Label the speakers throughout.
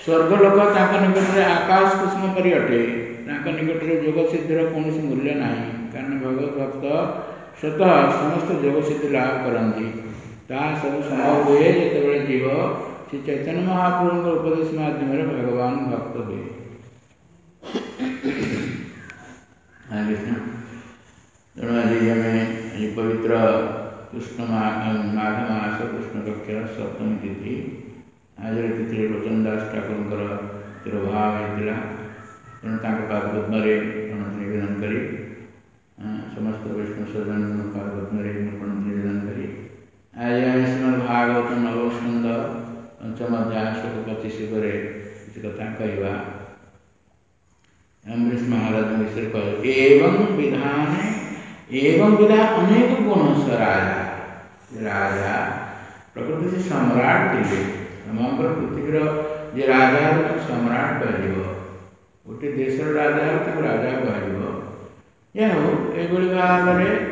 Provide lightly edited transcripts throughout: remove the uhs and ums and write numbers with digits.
Speaker 1: स्वर्गलोक निकट में आकाश कुसुम परि अटे। निकट में जोग सिद्धिर कौन मूल्य ना, कारण भगवत भक्त स्वतः समस्त जोग सिद्धि लाभ करती। सब संभव हुए जिते जीव श्री चैतन्य महाप्रभु उपदेश माध्यम भगवान भक्त हुए। तेणु आज आम पवित्र कृष्ण माघ मास कृष्ण पक्षर सप्तमी तिथि। आज तिथि लोचन दास ठाकुर तिरुभाव होता। तेणु पादपद्म प्रणति निवेदन कर समस्त वैष्णव सज्जन पादपद्म प्रणति निवेदन कर आज आम श्रीमद भागवत नवम स्कंद पंचम अध्याय श्लोक 25 किसी कथा कहवा। अम्बरीश महाराज विषय कह एवं विधा अनेक गुण स राजा प्रकृति से सम्राट थे। समग्र पृथ्वीर जे राजा सम्राट कह गोटे देश राजा राजा कह भाव में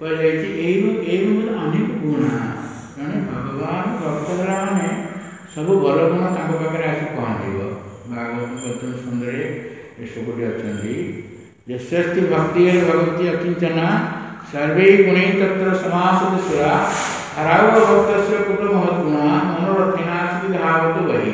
Speaker 1: कह अनेक गुण तेणु भगवान भक्त मैंने सब भल गुण पाखे आस पहुँच। भागवत पंचम स्कंदे श्लोकटी अच्छा यस्ति भक्ति भगवती अकिंचना सर्वे गुणे तत्र समासते सुरा हराव भक्त कुट महत्गुणा मनोरथिना धावत वही।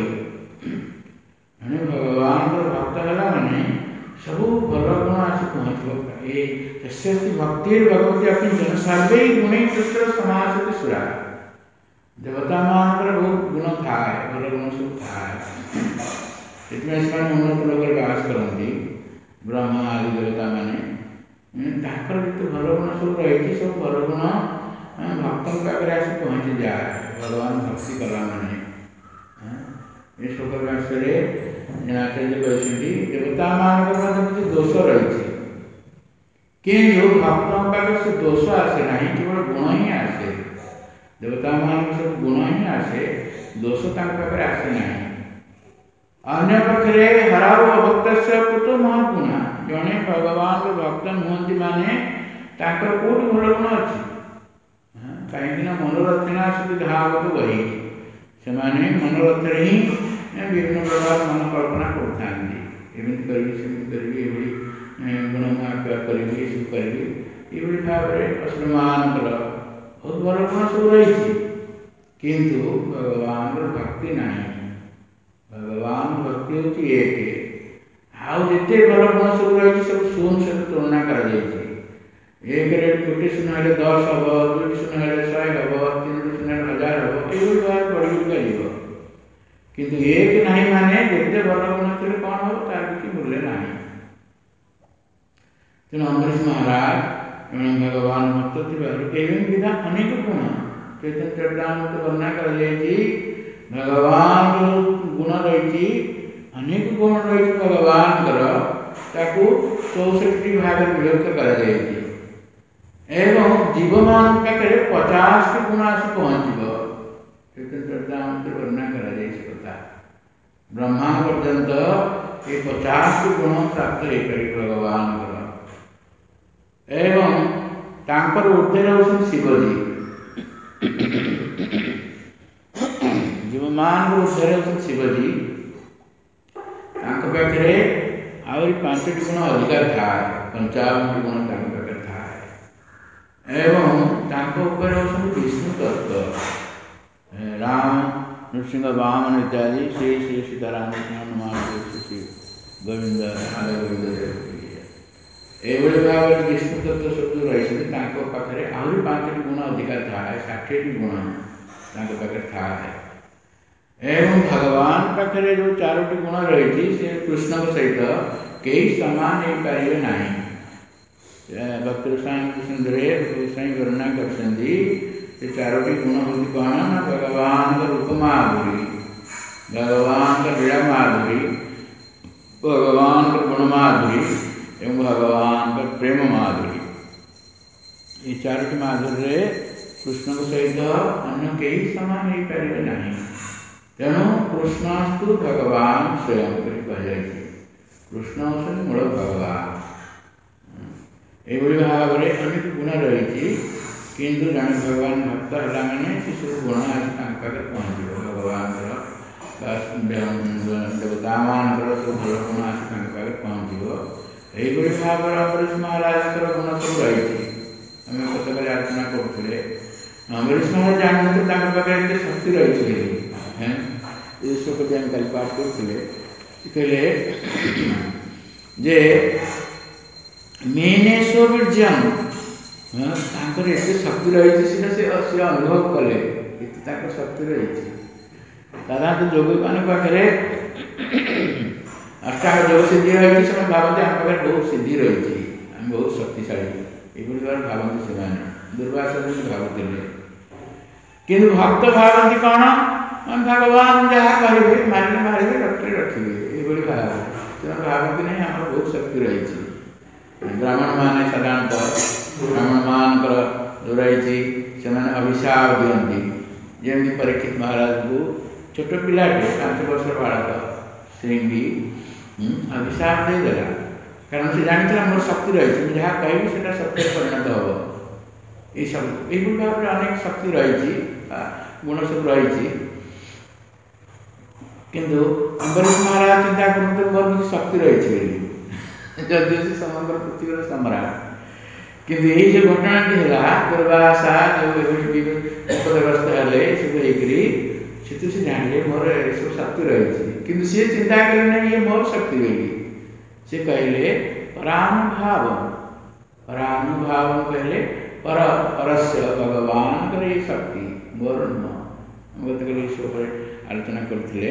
Speaker 1: भगवान भक्त है मैंने सब भल गुण आस पहुँच। यस्ति भक्ति भगवती अकिंचन सर्वे गुणे तत्र समासते सुरा। देवता मान बहुत गुण थाए भल गुण सब थाए से उन्नत लोग बास करती। ब्रह्मा आदि देवता मैंने जिते भल गुण सब रही सब भल गुण भक्तों पाखे आस पहुँची जाए भगवान भक्ति कला मैंने। ये श्लोक भाष्य आचार्य कहते देवता मान दोष रही कि भक्तों पाखे से दोष आसे ना केवल गुण ही आसे। देवता मान सब गुण ही आसे दोष पाखे आसे ना। अन्य पक्षे हराव भक्त कुट महत्गुण जड़े भगवान भक्त नुहति माने कौट भल गुण अच्छी कहीं मनोरथना धावत वही से मनोरथ ही विभिन्न प्रकार मन कल्पना करमि गुण करी सब करी भाव में असलमान बहुत भल गुण सब रही किंतु भगवान भक्ति ना। भगवान भक्ति होती एक आते भल गुण सब रही सब शून्य सहित तुलना कर एक गोटे शून्य 10 हम दुईट शून्य 100 हम 3 शून्य 1000 हम ये भाव बढ़ी कर किंतु एक नहीं माने जिते भल गुण थे कौन हम तार किसी मूल्य ना। तेणु अम्बरीश महाराज भगवान भक्त थे विधा अनेक गुण चैतन्य चरितामृत वर्णना कर भगवान गुण रही अनेक गुण रही भगवान 64 भाग विभक्त कर जीव मान पाखे 50 गुण आस पहुँच चैतन्य चरितामृत वर्णना कर ब्रह्मा पर्यंत ये 50 गुण प्राप्त हो भगवान एवं ऊर्धे होती शिवजी जीवमान ऊर्धे होती शिवजी पाखे आहरी 5टी गुण अधिकार थाए 55 गुण पाखे थाए एवं विष्णु तत्व राम नृसिंह वामन इत्यादि श्री श्री सीताराम श्री गोविंद राधा गोविंद ये भाव में विष्णु तत्व सब जो रही पाखे आहरी 5टी गुण अधिकार थाए 60टी गुण पाखे थाए एवं भगवान पाखे जो 4टी गुण रही से कृष्ण सहित कई समान हो पारे ना। भक्त सुंदर वर्णना कर 4टी गुण होती कौन ना भगवान रूप माधुरी भगवान लीला माधुरी भगवान गुण माधुरी एवं भगवान प्रेम माधुरी। ये 4टी माधुर्य कृष्ण सहित अन्य कई समान हो पारे ना। तेणु कृष्णस्तु भगवान स्वयं कह कृष्ण हूँ मूल भगवान। ये भाव में अनेक गुण रही किंतु जन भगवान भक्त है मैंने सब गुण पाखे पहुँच भगवान ଦେବତାମାନଙ୍କର ସବୁ ଭଲ ଗୁଣ ଆସି ତାଙ୍କ ପାଖରେ ପହଞ୍ଚିବ। ଏହିଭଳି ଭାବରେ ଅମ୍ବରୀଶ ମହାରାଜଙ୍କର ଗୁଣ ସବୁ ରହିଛି। ଆମେ ଗତକାଲି ଆଲୋଚନା କରୁଥିଲେ ଅମ୍ବରୀଶ ମହାରାଜ ଜାଣିନଥିଲେ ତାଙ୍କ ପାଖରେ ଏତେ ଶକ୍ତି ରହିଛି ବୋଲି। ଏ ଶ୍ଲୋକଟି ଆମେ କାଲି ପାଠ କରୁଥିଲେ। ସେ କହିଲେ ଯେ ମେନେଶ୍ୱ ବୀର୍ଯ୍ୟଂ, ତାଙ୍କର ଏତେ ଶକ୍ତି ରହିଛି ସେଟା ସେ ଅନୁଭବ କଲେ ଏତେ ତାଙ୍କର ଶକ୍ତି ରହିଛି। ସାଧାରଣତଃ ଯୋଗୀମାନଙ୍କ ପାଖରେ ଅଷ୍ଟାଙ୍ଗ ଯୋଗ ସିଦ୍ଧି ରହିଛି, ସେମାନେ ଭାବନ୍ତି ଆମ ପାଖରେ ବହୁତ ସିଦ୍ଧି ରହିଛି, ଆମେ ବହୁତ ଶକ୍ତିଶାଳୀ, ଏଭଳି ଭାବରେ ଭାବନ୍ତି ସେମାନେ। ଦୁର୍ବାସା ଭାବୁଥିଲେ। କିନ୍ତୁ ଭକ୍ତ ଭାବନ୍ତି କ'ଣ, ଭଗବାନ ଯାହା କହିବେ ମାରିଲେ ମାରିବେ, ରଖିଲେ ରଖିବେ, ଏଇଭଳି ଭାବରେ ସେମାନେ ଭାବନ୍ତି ନାହିଁ ଆମର ବହୁତ ଶକ୍ତି ରହିଛି। ବ୍ରାହ୍ମଣମାନେ ସାଧାରଣତଃ ବ୍ରାହ୍ମଣମାନଙ୍କର ଯେଉଁ ରହିଛି ସେମାନେ ଅଭିଶାପ ଦିଅନ୍ତି। ଯେମିତି ପରୀକ୍ଷିତ ମହାରାଜଙ୍କୁ ଛୋଟ ପିଲାଟେ 5 ବର୍ଷର ବାଳକ ଶ୍ରୀଙ୍ଗି ଅଭିଶାପ ଦେଇଦେଲା, କାରଣ ସେ ଜାଣିଥିଲା ମୋର ଶକ୍ତି ରହିଛି, ମୁଁ ଯାହା କହିବି ସେଟା ସତ୍ୟରେ ପରିଣତ ହେବ। ଏଇସବୁ ଏଇଭଳି ଭାବରେ ଅନେକ ଶକ୍ତି ରହିଛି, ଗୁଣ ସବୁ ରହିଛି। କିନ୍ତୁ ଅମ୍ବରୀଶ ମହାରାଜ ଚିନ୍ତା କରନ୍ତୁ ମୋର କିଛି ଶକ୍ତି ରହିଛି ବୋଲି, ଯଦିଓ ସେ ସମଗ୍ର ପୃଥିବୀର ସମ୍ରାଟ। କିନ୍ତୁ ଏଇ ଯେଉଁ ଘଟଣାଟି ହେଲା, ଦୁର୍ବାସା ଯେଉଁ ବିପଦଗ୍ରସ୍ତ ହେଲେ ସବୁ ହେଇକରି ସେଥିରୁ ସେ ଜାଣିଲେ ମୋର ଏସବୁ ଶକ୍ତି ରହିଛି। କିନ୍ତୁ ସିଏ ଚିନ୍ତା କଲେ ନାହିଁ ଇଏ ମୋର ଶକ୍ତି ବୋଲି। ସେ କହିଲେ ପରାନୁଭାବ, ପରାନୁଭାବ କହିଲେ ପରସ୍ୟ, ଭଗବାନଙ୍କର ଏଇ ଶକ୍ତି ମୋର ନୁହଁ। ଗତକାଲି ଏ ଉପରେ ଆଲୋଚନା କରୁଥିଲେ।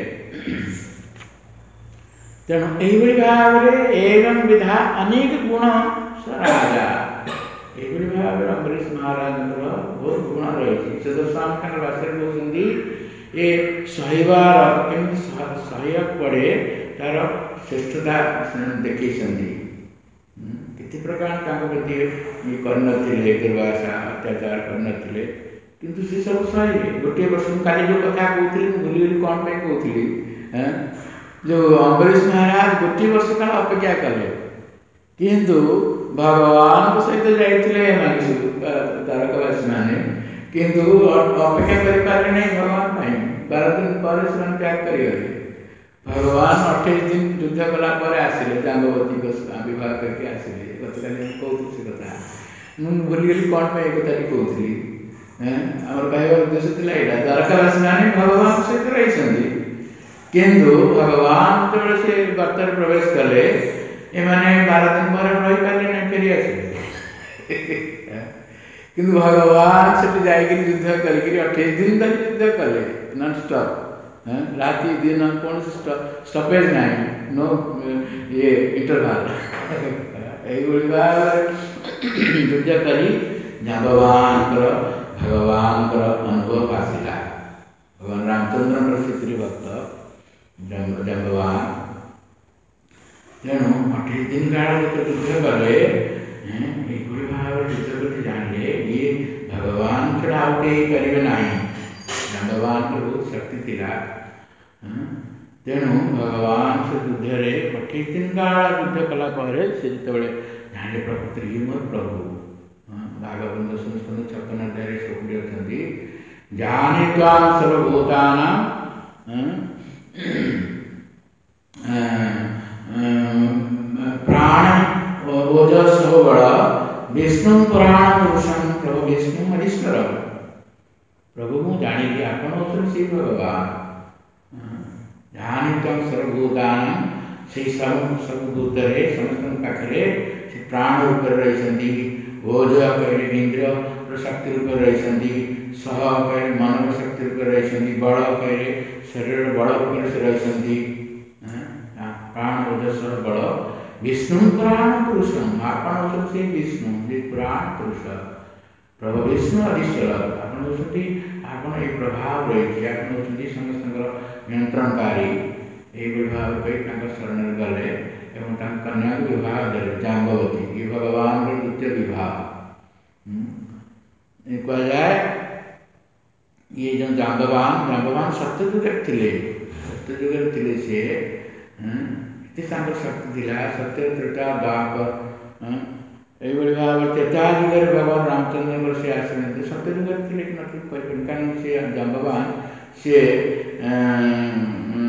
Speaker 1: ତେଣୁ ଏହିଭଳି ଭାବରେ ଏବଂ ବିଧା ଅନେକ ଗୁଣ ରାଜା, ଏହିଭଳି ଭାବରେ ଅମ୍ବରୀଶ ମହାରାଜଙ୍କର ବହୁତ ଗୁଣ ରହିଛି। ସ୍ୱାମୀ ତାଙ୍କ ଭାଷାରେ କହୁଛନ୍ତି ଏ ସହିବାର କେମିତି ସହିବାକୁ ପଡ଼େ ତାର ଶ୍ରେଷ୍ଠତା ଦେଖେଇଛନ୍ତି। କେତେ ପ୍ରକାର ତାଙ୍କ ପ୍ରତି କରିନଥିଲେ, ଦୁର୍ବାସା ଅତ୍ୟାଚାର କରିନଥିଲେ, କିନ୍ତୁ ସେ ସବୁ ସହିଲେ। ଗୋଟିଏ ବର୍ଷ ମୁଁ କାଲି ଯେଉଁ କଥା କହୁଥିଲି, ମୁଁ ଭୁଲିଗଲି କ'ଣ ପାଇଁ କହୁଥିଲି, ଯେଉଁ ଅମ୍ବରୀଶ ମହାରାଜ ଗୋଟିଏ ବର୍ଷ କାଳ ଅପେକ୍ଷା କଲେ, କିନ୍ତୁ ଭଗବାନଙ୍କ ସହିତ ଯାଇଥିଲେ ଏମାନେ ସବୁ ତାରକାବାସୀ ମାନେ, କିନ୍ତୁ ଅପେକ୍ଷା କରିପାରିଲେ ନାହିଁ ଭଗବାନ ପାଇଁ। 12 ଦିନ ପରେ ସେମାନେ ତ୍ୟାଗ କରିଗଲେ। ଭଗବାନ 28 ଦିନ ଯୁଦ୍ଧ କଲା ପରେ ଆସିଲେ, ଜାମ୍ବବତୀଙ୍କ ବିବାହ କରିକି ଆସିଲେ। ଗତକାଲି ମୁଁ କହୁଥିଲି ସେ କଥା, ମୁଁ ଭୁଲିଗଲି କ'ଣ ପାଇଁ ଏ କଥାଟି କହୁଥିଲି। ଆମର କହିବାର ଉଦ୍ଦେଶ୍ୟ ଥିଲା ଏଇଟା, ଦ୍ୱାରକାବାସୀ ମାନେ ଭଗବାନଙ୍କ ସହିତ ରହିଛନ୍ତି, କିନ୍ତୁ ଭଗବାନ ଯେତେବେଳେ ସେ ଗର୍ତ୍ତରେ ପ୍ରବେଶ କଲେ ଏମାନେ 12 ଦିନ ପରେ ରହିପାରିଲେ ନାହିଁ, ଫେରି ଆସିଲେ। କିନ୍ତୁ ଭଗବାନ ସେଠି ଯାଇକି ଯୁଦ୍ଧ କରିକି 28 ଦିନ ଧରି ଯୁଦ୍ଧ କଲେ ନନଷ୍ଟପ୍, ରାତି ଦିନ କୌଣସି ଷ୍ଟପେଜ ନାହିଁ, ନୋ ଇଣ୍ଟରଭାଲ। ଏଇଭଳି ଭାବରେ ଯୁଦ୍ଧ କରି ଭଗବାନଙ୍କର ଅନୁଭବ ଆସିଲା। ଭଗବାନ ରାମଚନ୍ଦ୍ରଙ୍କର ସେଥିରେ ଭକ୍ତ ଜାମ୍ବବାନ। ତେଣୁ 28 ଦିନ କାଳ ଯେତେ ଯୁଦ୍ଧ କଲେ, ଏଇଭଳି ଭାବରେ ଯୁଦ୍ଧ କରି ଜାଣିଲେ ଇଏ ଭଗବାନ ଛଡ଼ା ଆଉ କେହି ପାରିବେ ନାହିଁ। ଜାମ୍ବବାନଙ୍କର ବହୁତ ଶକ୍ତି ଥିଲା। ତେଣୁ ଭଗବାନ ସେ ଯୁଦ୍ଧରେ 28 ଦିନ କାଳ ଯୁଦ୍ଧ କଲା ପରେ ସେ ଯେତେବେଳେ ଜାଣିଲେ ପ୍ରକୃତିରେ ଇଏ ମୋର ପ୍ରଭୁ। ଭାଗବତ 56 ଅଧ୍ୟାୟରେ ସବୁଠି ଅଛନ୍ତି, ଜାନି ତ୍ୱାଂ ସର୍ବଭୂତାନାଂ प्राण ओजस बल विष्णु पुराण पुरुषम प्रभु विष्णु हरीश्वर। प्रभु मु जानिली आपण होते श्री भगवान। जानितम सर्वभूतानां, से सर्वभूत समस्त पाखे से प्राण रूप रही, ओज कहले इंद्रिय शक्ति रूप रही, सह कहले मन शक्ति रूप रही, बल कहले शरीर बल रूप से रही, प्राण ओजस बल विष्णु पुराण पुरुषम। आपण होती विष्णु पुराण पुरुष, प्रभु विष्णु हरीश्वर। आपण होती आपण ये प्रभाव रही, आपण होती समस्त नियंत्रणकारी। ये भाव कही शरण गले और कन्या को विवाह देते जाम्बवती। ये भगवान द्वितीय विवाह कह जाए। ये जो जाम्बवान सत्ययुग थे, सत्ययुग थे सी शक्ति थिला। सत्य त्रेता द्वापर ये भाव त्रेता युग भगवान रामचंद्र से आसने सत्ययुग थे कि कारण से जाम्बवान सी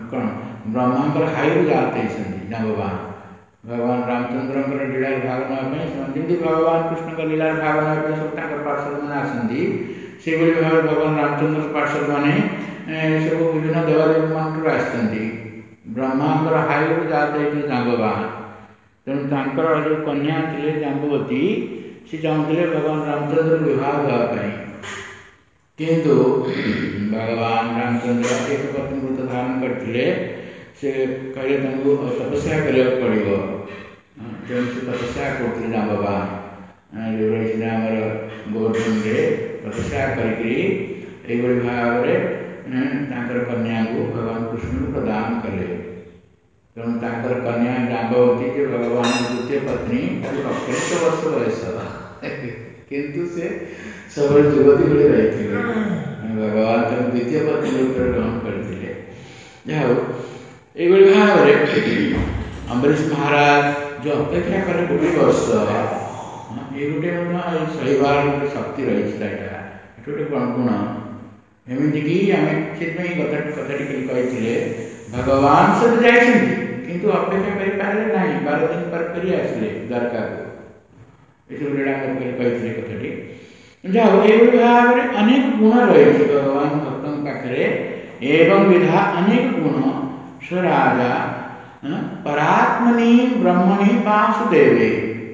Speaker 1: कौन ब्रह्मांकर हाई जाते जाम्बवान भगवान रामचंद्र लीला भाग नापी भगवान कृष्ण लीला भाग नापी सब पार्षद मैंने आसती से भाव भगवान रामचंद्र पार्षद मैंने सब विभिन्न देवादेवी मान आसती ब्रह्मांकर हाई जाते जाम्बवान तेणु जो कन्या थे जाम्बवती सी चाहते भगवान रामचंद्र विवाह देवाई किंतु भगवान रामचंद्र एक पत्नी व्रत धारण करते से कहले तपस्या करा पड़ो तेणु से तपस्या करते जाम्बवान जो रही आमर गोवर्धन तपस्या करी भाव में कन्या को भगवान कृष्ण को प्रदान कले तेणु कन्या जाम्बवती जो भगवान द्वितीय पत्नी 21 वर्ष बयस किंतु से सब युवती गुड़ी रही भगवान तेणु द्वितीय पत्नी रूप ग्रहण करते जाओ ये भाव में अम्बरीश महाराज जो अपेक्षा करे गोटे वर्ष ये गोटे सहीबार गोटे शक्ति रही गोटे गुण एमतीक आम से कथाटी कही भगवान सब जाइए किंतु अपेक्षा कर पारे ना 12 दिन पर फेरी आसिले द्वारका को ये लीला कही कथाटी जाओ ये भाव में अनेक गुण रही भगवान भक्तों पाखे एवं विधा अनेक गुण स्वराजा परात्मनि ब्रह्मणि वासुदेवे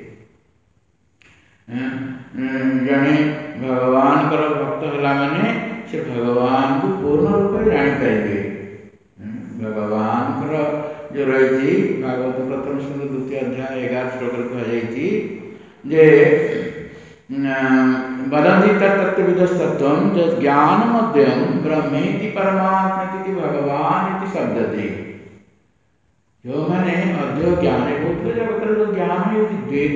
Speaker 1: जड़े भगवान भक्त है माने से भगवान को पूर्ण रूप से जापारे भगवान जो रही भागवत प्रथम स्कंद द्वितीय अध्याय 11 श्लोक कहुई जे वदन्ति तत्त्वविदस्तत्त्वं ज्ञानमद्वयं ब्रह्मेति परमात्मेति भगवान शब्दते जो मैंने अद्वय ज्ञान बहुत जगत जो ज्ञान है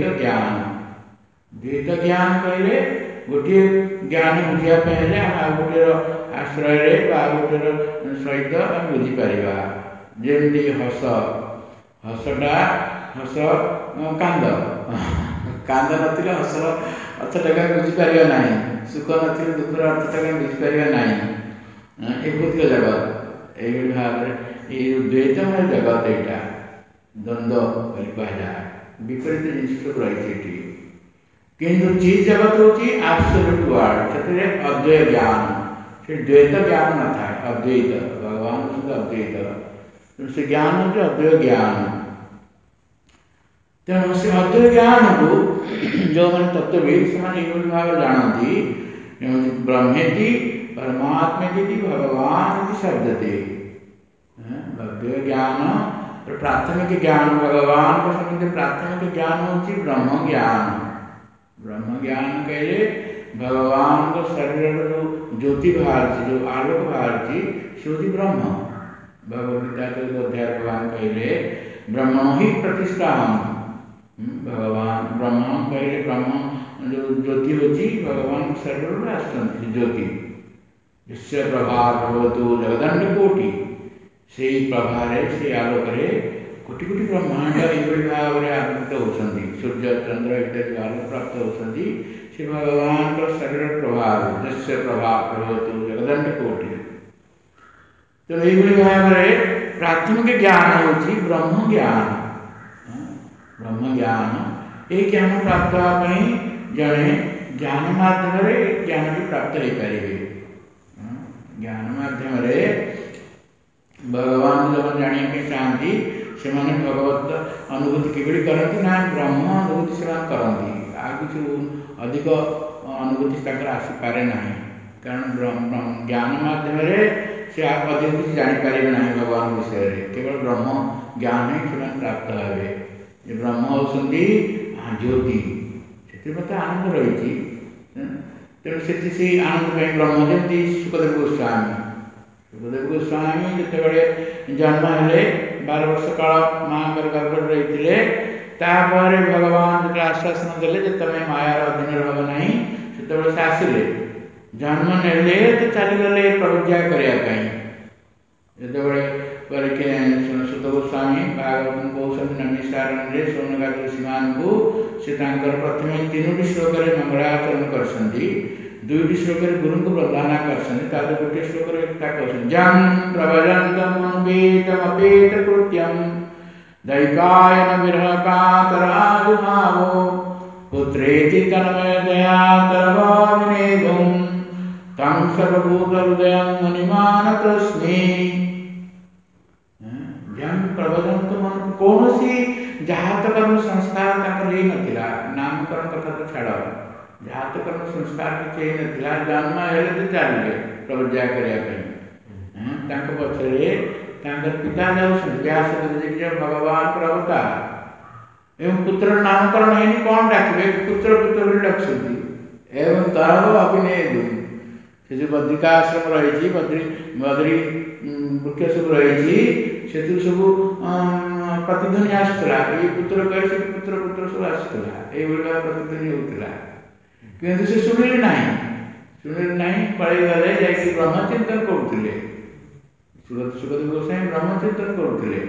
Speaker 1: द्वैत ज्ञान कहले गोटे ज्ञान बुझा पहले गोटे आश्रय गोटे सहित आम बुझीपर जमी हसटा हस कांद कांद नथिले हसर अर्थटा बुझीपर ना सुख नथिले दुखर अर्थटा बुझीपर ना ये भौतिक जगत ये भाव में ये द्वैतमय जगत यहाँ द्वंद्व कहला विपरीत जिन सब रही किंतु चीज जगत होती एब्सोल्यूट वर्ड से अद्वैत ज्ञान से द्वैत ज्ञान न था अद्वैत भगवान शुद्ध अद्वैत से ज्ञान होते अद्वैत ज्ञान तेणु से अद्वैत ज्ञान को जो मैंने तत्वविद से भाव जानती ब्रह्मेति परमात्मेति भगवान शब्दते अद्वैत ज्ञान प्राथमिक ज्ञान भगवान को समझते प्राथमिक ज्ञान होती ब्रह्म ज्ञान कहले भगवान को शरीर जो ज्योति बाहर जो आलोक बाहर से ब्रह्म भगवद्गीता के अध्याय भगवान कहले ब्रह्मणो ही प्रतिष्ठा भगवान ब्रह्म कहले ब्रह्म जो ज्योति होती भगवान शरीर में आसती ज्योति जिससे प्रभा भवतु जगदंड कोटि से प्रभारे से आलोक कोटि कोटि ब्रह्मांड ये भाव में आलोकित होती सूर्य चंद्र इत्यादि आलोक प्राप्त होती से भगवान शरीर प्रभाव जिससे प्रभाव भवतु जगदंड कोटि तो ये भाव में प्राथमिक ज्ञान होती ब्रह्म ज्ञान ये ज्ञान प्राप्त होने जड़े ज्ञान माध्यम ज्ञान भी प्राप्त हो पारे ज्ञान माध्यम भगवान जो जाना चाहती से भगवत अनुभूति किभली करती ना ब्रह्म अनुभूति से करती आ कि अधिक अनुभूति आसीपे ना कारण ज्ञान माध्यम से अधिक किसी जापर ना भगवान विषय केवल ब्रह्म ज्ञान ही से प्राप्त हे ब्रह्म होती ज्योति से आनंद रही तेणु से आनंद ब्रह्म जमी सुखदेव गोस्वामी जितेबले जन्म हेले 12 वर्ष काल माँ गर्भ रही भगवान जो आश्वासन देले तुम मायार अधीन रह ना से आसिले जन्म ने तो चलीगले प्रतिज्ञा करने जो सुत गोस्वामी भागवत कहते नमिषारण्य सौनकादि ऋषि मान को प्रथम 3 श्लोक मंगलाचरण कर दुईटी श्लोक गुरु को वंदना कर गोटे श्लोक जं प्रवजन्तमपेत कृत्यं दैकायन विरह कातराजुभावो पुत्रेति तन्मयतया तरवाविनेदुं तं सर्वभूतहृदयं मुनिमानतस्मै। जं प्रवजन्तम कौन सी जात कर्म संस्कार नहीं नथिला, नामकरण कथा तो छाड़, जात कर्म संस्कार किसी नथिला, जन्म हेले तो चलिए प्रवज्ञा करने पछरे पिता जाऊँ व्यास भगवान अवतार एवं पुत्र नामकरण है कौन डाके पुत्र पुत्र डाकुंट एवं तरह अभिनय से जो बद्रिकाश्रम रही बद्री वृक्ष सब रही से सब प्रतिध्वनि आसूला ये पुत्र कहे से पुत्र पुत्र सब आसूला ये प्रतिध्वनि होता कि से शुणिले ना पलि गले जा ब्रह्मचिंतन करुले सुखदेव गोस्वामी ब्रह्मचिंतन करुले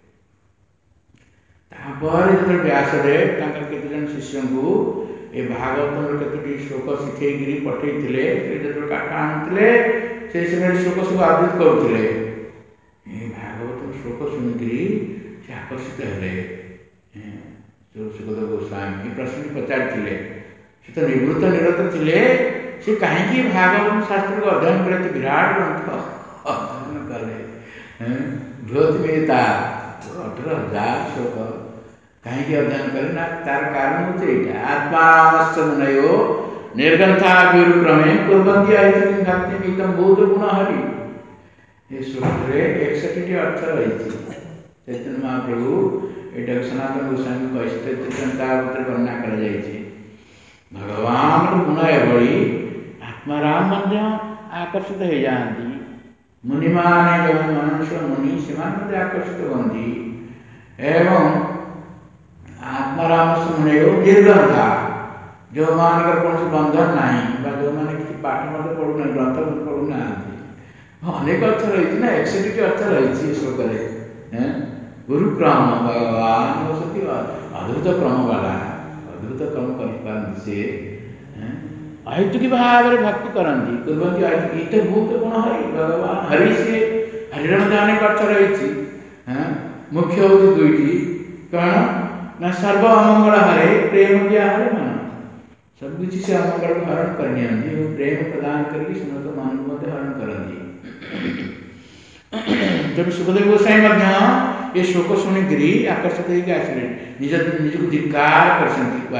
Speaker 1: जो व्यासदेव केते जन शिष्य को ये भागवत केतोटी श्लोक शिखेकरी पठे जो काका आनुले से समय श्लोक सब आवृत करुले भागवत श्लोक शुणिकी से आकर्षित हेले जो सुखदेव गोस्वामी प्रश्न पचारे से तो निवृत्त निरत थे से कहीं भागवत शास्त्र को अध्ययन करे तो विराट ग्रंथ अध्ययन कले बृहत्ता 18,000 श्लोक कहीं अध्ययन करे ना तार कारण होते आत्मा मुनयो निर्गंथा विक्रमे कुर्वन्ति भक्तिमिदं बोध गुण हरि। ये श्लोक 61 अर्थ रही चैतन्य महाप्रभु ये सनातन गोस्वामी चैतन्यता वर्णना कर भगवान गुण एभली आत्माराम आकर्षित हो जाती मुनि माने जो मनुष्य मुनि से आकर्षित होती एवं आत्माराम से मुनि निर्गंथा जो मानकर कौन बंधन ना जो मैंने किसी पाठ मत पढ़ुना ग्रंथ मत पढ़ुना अनेक अर्थ रही ना 61 अर्थ रही श्लोक गुरु क्रम भगवान होती अद्भुत क्रम वाला अद्भुत क्रम कर सी अहेतुक भाव में भक्ति करती कुर्वन्ति अहेतुक इत भूत गुण हरि भगवान हरि से हरि अनेक अर्थ रही मुख्य हूँ दुईटी कौन ना सर्व अमंगल हरे प्रेम दिया हरे मन सबकि से अमंगल को हरण करनी प्रेम प्रदान करके समस्त मान को हरण करती। जब सुखदेव गोस्वामी ये शोक शुणिकी आकर्षित होकर आसिले निज को धिक्कार कर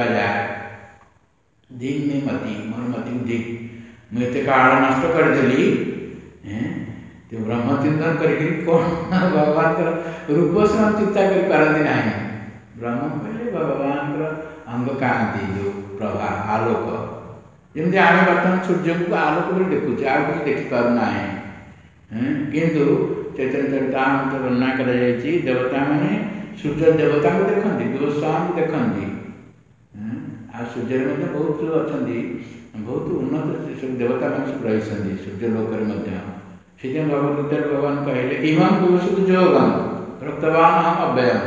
Speaker 1: दिग में मती मोर मती को दिग मुझे काल नष्ट करदेली तो ब्रह्मचिंतन करके कौन भगवान रूप से हम चिंता करती ना ब्रह्म कहले भगवान अंग कांति जो प्रभा आलोक जमी आम बर्तमान सूर्य को आलोक देखुचे आ कि देखिपारना किंतु चैतन्य चरितामृत वर्णना कर देवता मैंने सूर्य देवता को देखती गोस्वामी को देखती आ सूर्य बहुत अच्छा बहुत उन्नत सब देवता मान सब रही सूर्य लोक से भगवद्गीता भगवान कहले इमं विवसतु योगं रक्तवान हम अव्ययम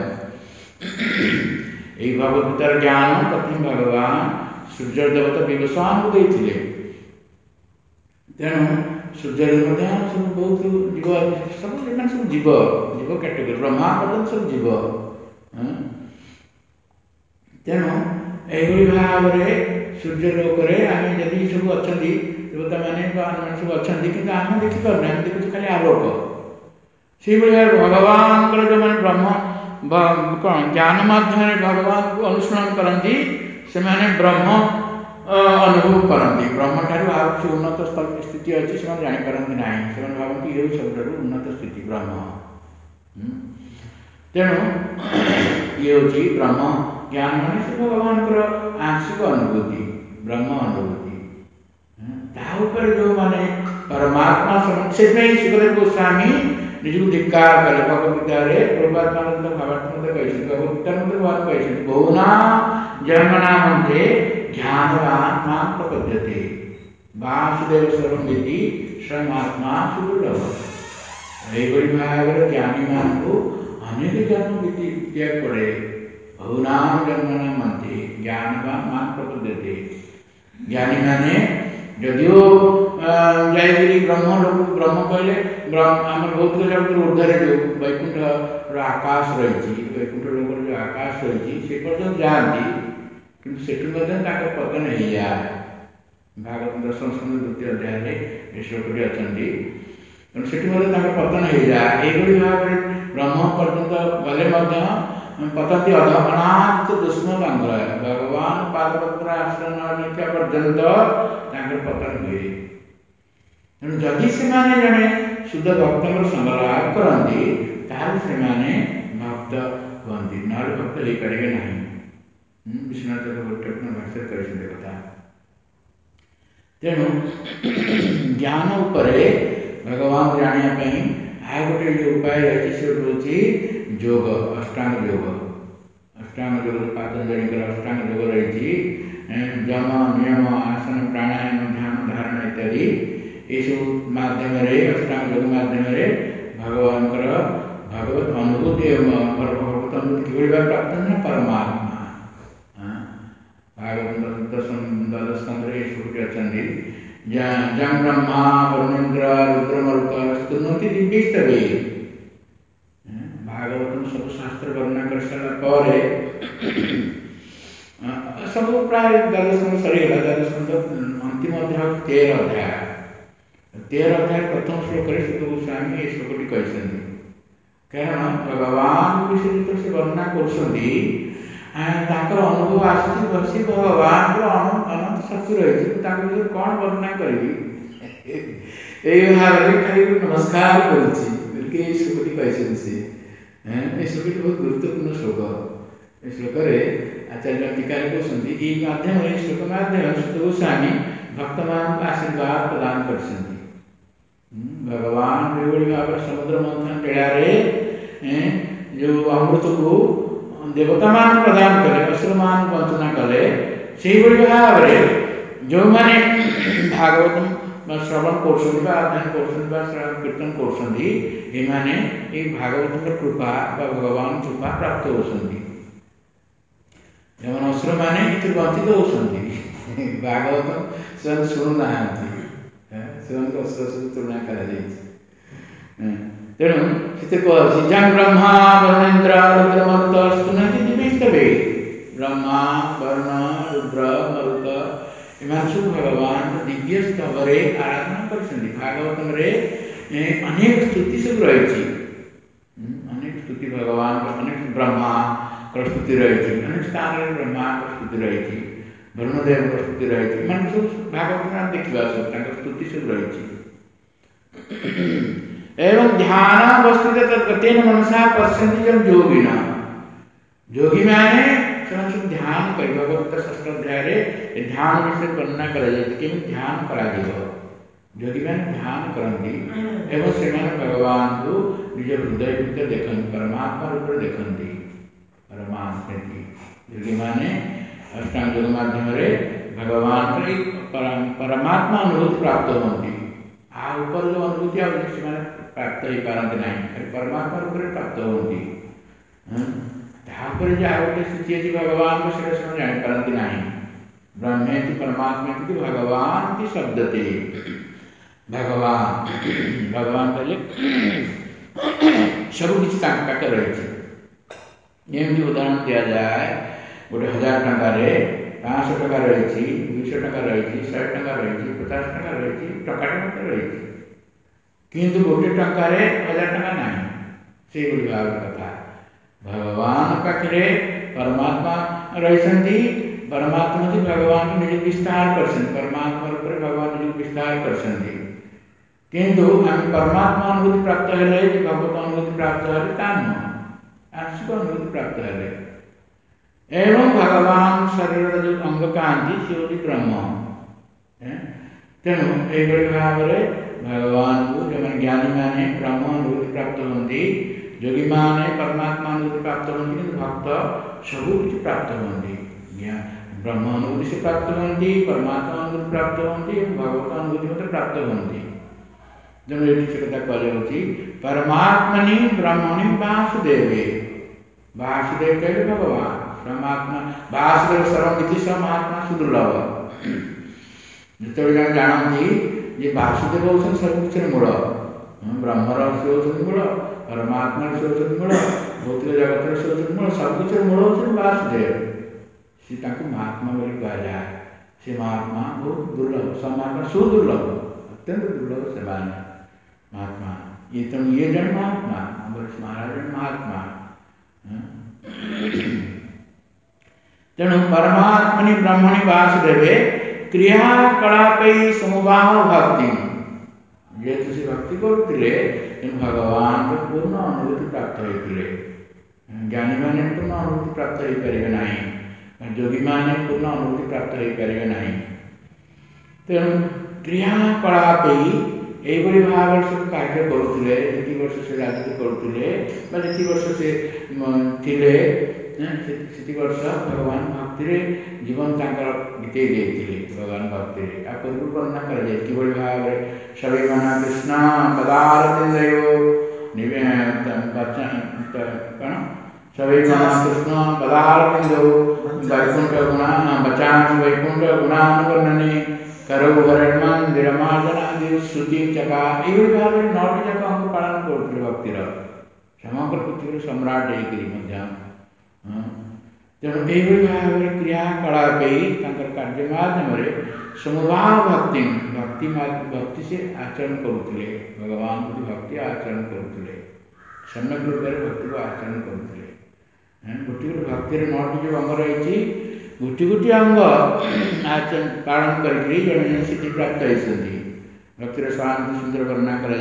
Speaker 1: यही भगवद्गीतार ज्ञान प्रथम भगवान सूर्य देवता विवस्वान को देते तेणु सूर्य सब बहुत जीव सब सब जीव जीव कैटेगोरी ब्रह्मा पर्यटन सब जीव तेणु यही भाव में सूर्य लोक आम जदि सब अच्छा देवता मैंने सब अच्छा कि आम देखिपारे आम देखुचे खाली आलोक से भगवान जो मैंने ब्रह्म कौन ज्ञान माध्यम भगवान को अनुसरण करती से ब्रह्म अनुभव करती ब्रह्म ठार आगे उन्नत स्थिति अच्छी से जापारती ना से भावती ये सब उन्नत स्थिति ब्रह्म तेणु ये हूँ ब्रह्म ज्ञान मान से भगवान आंशिक अनुभूति ब्रह्म अनुभूति जो माने परमात्मा से सुखदेव गोस्वामी निज को धिक्कार करे भगवद्गीता पूर्वात्मानंद भावात्मक कही भगवद्गीता भगवान कही बहुना जन्मना मध्ये ज्ञानवान मां प्रपद्यते वासुदेव सर्वमिति स्वयमात्मा सुदुर्लभ यही भाव ज्ञानी मान को अनेक जन्म बीतिया पड़े बहुनाम जन्मना मध्ये ज्ञानवान मां प्रपद्यते ज्ञानी माने जदिओ जाइए ब्रह्म लोक ब्रह्म कहले आम भौतिक जगत ऊर्धे जो वैकुंठ आकाश रही वैकुंठ लोक जो आकाश रही से पर्यटन जाती कि पतन हो जाए भागवत दर्शन स्कंद द्वितीय अध्याय श्लोक अच्छा तेणु से पतन हो जाए यही भाव में ब्रह्म पर्यंत गले पतंती अधमनाथ दुष्म गंध भगवान पादपत्र आश्रय नित्या पर्यंत पतन हुए तेणु जदि से जड़े शुद्ध भक्त संगलाप करती से भक्त हमें ना भक्त हो पारे ना विश्वनाथ चक्रवर्ती भाष्य कर कथा तेणु ज्ञान उपरे भगवान जानापी आ गोटे जो उपाय रही से हूँ योग अष्टांग योग पातंजलि अष्टांग योग रही जम नियम आसन प्राणायाम ध्यान धारणा इत्यादि ये सब माध्यम अष्टांग योग माध्यम भगवान भगवत अनुभूति भगवत अनुभूति कि प्राप्त है परमात्मा भागवत द्वादश स्कंद अच्छा जं ब्रह्मा वरुणेन्द्र रुद्रमरुत स्तुनोति दिव्यस्तवे भागवत सब शास्त्र वर्णना कर सारा सब प्राय द्वादश स्कंद सरीगला द्वादश स्कंद अंतिम अध्याय 13 अध्याय प्रथम श्लोक सुत गोस्वामी ये श्लोकटी कहते कारण भगवान विषय जो से वर्णना कर अनुभव आसी बसी भगवान अनंत शक्ति रही कौन वर्णना करी भाव में खाली नमस्कार करुच्ची श्लोकटी कहते श्लोकटी बहुत गुरुत्वपूर्ण श्लोक श्लोक आचार्य टीकार कहते माध्यम श्लोक माध्यम सुत गोस्वामी भक्त मान आशीर्वाद प्रदान कर भगवान जो भाव समुद्र मंथन बेड़ा जो अमृत को देवता मान प्रदान कले असुर मान वंचना कले से भाव में जो मैंने भागवत श्रवण अध्ययन कर कीर्तन कर भागवत कृपा भगवान कृपा प्राप्त होती जब असुर मैंने वंचित होती भागवत स्वयं शुणुना असुर तुलना कर तेणु से जं ब्रह्मा वरुणेन्द्र रुद्रमरुत स्तुनति दिव्यस्तवे ब्रह्मा वरुण रुद्र मरुत एम सब भगवान दिव्य स्तवरे आराधना कर भागवतम अनेक स्तुति सब रही अनेक स्तुति भगवान अनेक ब्रह्मा स्तुति रही अनेक स्थान में ब्रह्मा स्तुति रही वरुणदेव स्तुति रही मान सब भागवत देखा सब स्तुति सब रही एवं ध्यान अवस्थित मनसा पश्यन्ति जब योगिना योगी मैंने सब ध्यान कर भगवत षष्ठ अध्याय ध्यान विषय वर्णना कर ध्यान कर योगी मैंने ध्यान करती एवं से भगवान को निज हृदय भितर देखते परमात्मा रूप देखती परमात्मा योगी मैंने अष्टांग योग माध्यम भगवान परमात्मा अनुभूति प्राप्त होती आ ऊपर जो अनुभूति प्राप्त हो पारती ना परमात्मा रूप में प्राप्त होती तापर जहाँ गोटे स्थिति अच्छी भगवान को से जापारती ना ब्रह्मेति परमात्मा भगवान शब्दते भगवान भगवान कहले सब किसी पाखे रही उदाहरण दि जाए गोटे 1000 टकर 500 टका रही 200 टका रही 100 टका रही 50 टका रही टकाटे मत रही किंतु गोटे टकर 1000 टका ना से भाव कथा भगवान पाखे परमात्मा रही परमात्मा भगवान को निज विस्तार कर परमात्मा रूप भगवान निज विस्तार कर किंतु आम परमात्मा अनुभूति प्राप्त है भगवत अनुभूति प्राप्त है आंशिक अनुभूति प्राप्त है एवं भगवान शरीर जो अंग कहानी सी हूँ ब्रह्म तेणु यही भाव में भगवान को जो ज्ञानी मैंने ब्रह्म अनुभूति प्राप्त होती योगी मैंने परमात्मा अनुभूति प्राप्त होती किंतु भक्त सबू किसी प्राप्त होती ब्रह्म अनुभूति से प्राप्त होती परमात्मा अनुभूति प्राप्त होती भगवत अनुभूति प्राप्त होती जब ये कथा कहते परमात्मनि ब्रह्मणि वासुदेवे वासुदेव कहले भगवान परमात्मा वासुदेव सर्वमिति स महात्मा सुदुर्लभ जो जानती जे वासुदेव होती सबकिछ मूल, ब्रह्मर से होती मूल, परमात्मा से होती मूल, भौतिक जगत से होती मूल, सबकिछ मूल होती वासुदेव। सी महात्मा बोली कह जाए। से महात्मा बहुत दुर्लभ, सब महात्मा सुदुर्लभ, अत्यंत दुर्लभ से महात्मा। ये तो ये जन महात्मा, महाराज महात्मा। तेणु परमात्मनि ब्रह्मणि वासुदेवे क्रियाकलाप समुबाह भक्ति, ये तुसी भक्ति करते भगवान को पूर्ण अनुभूति प्राप्त होते। ज्ञानी मैंने पूर्ण अनुभूति प्राप्त हो पारे ना, योगी मैंने पूर्ण अनुभूति प्राप्त हो पारे ना। तेणु क्रियाकलाप यही भाव सब कार्य करुले, जी वर्ष से राजनीति करुले, जी वर्ष से थिले, से वर्ष भगवान भक्ति जीवन बीते जाते भगवान भक्ति। आ पूर्व वर्णना कर भाव सभी मना कृष्ण पदारविंदयो कौन सभी मना कृष्ण पदारविंदो वैकुंठ गुणा बचान वैकुंठ गुणानुवर्णने करो हरणमान विरमार्जनादि श्रुति चका ये भाव 9टी जाक हम पालन करते भक्तिर समग्र पृथ्वी सम्राट एक तेणु यही भाव क्रियाकलाप कार्य माध्यम समुदाय भक्ति भक्ति से आचरण करुले, भगवान को भक्ति आचरण करुले, सम्यक रूप में भक्ति को आचरण करुले। गोटी गोटी भक्तिर 9टी जो अंग रही गोटी गोटी अंग आचरण पालन करके जन सिद्धि प्राप्त होती। भक्तिर शांति सुंदर वर्णना कर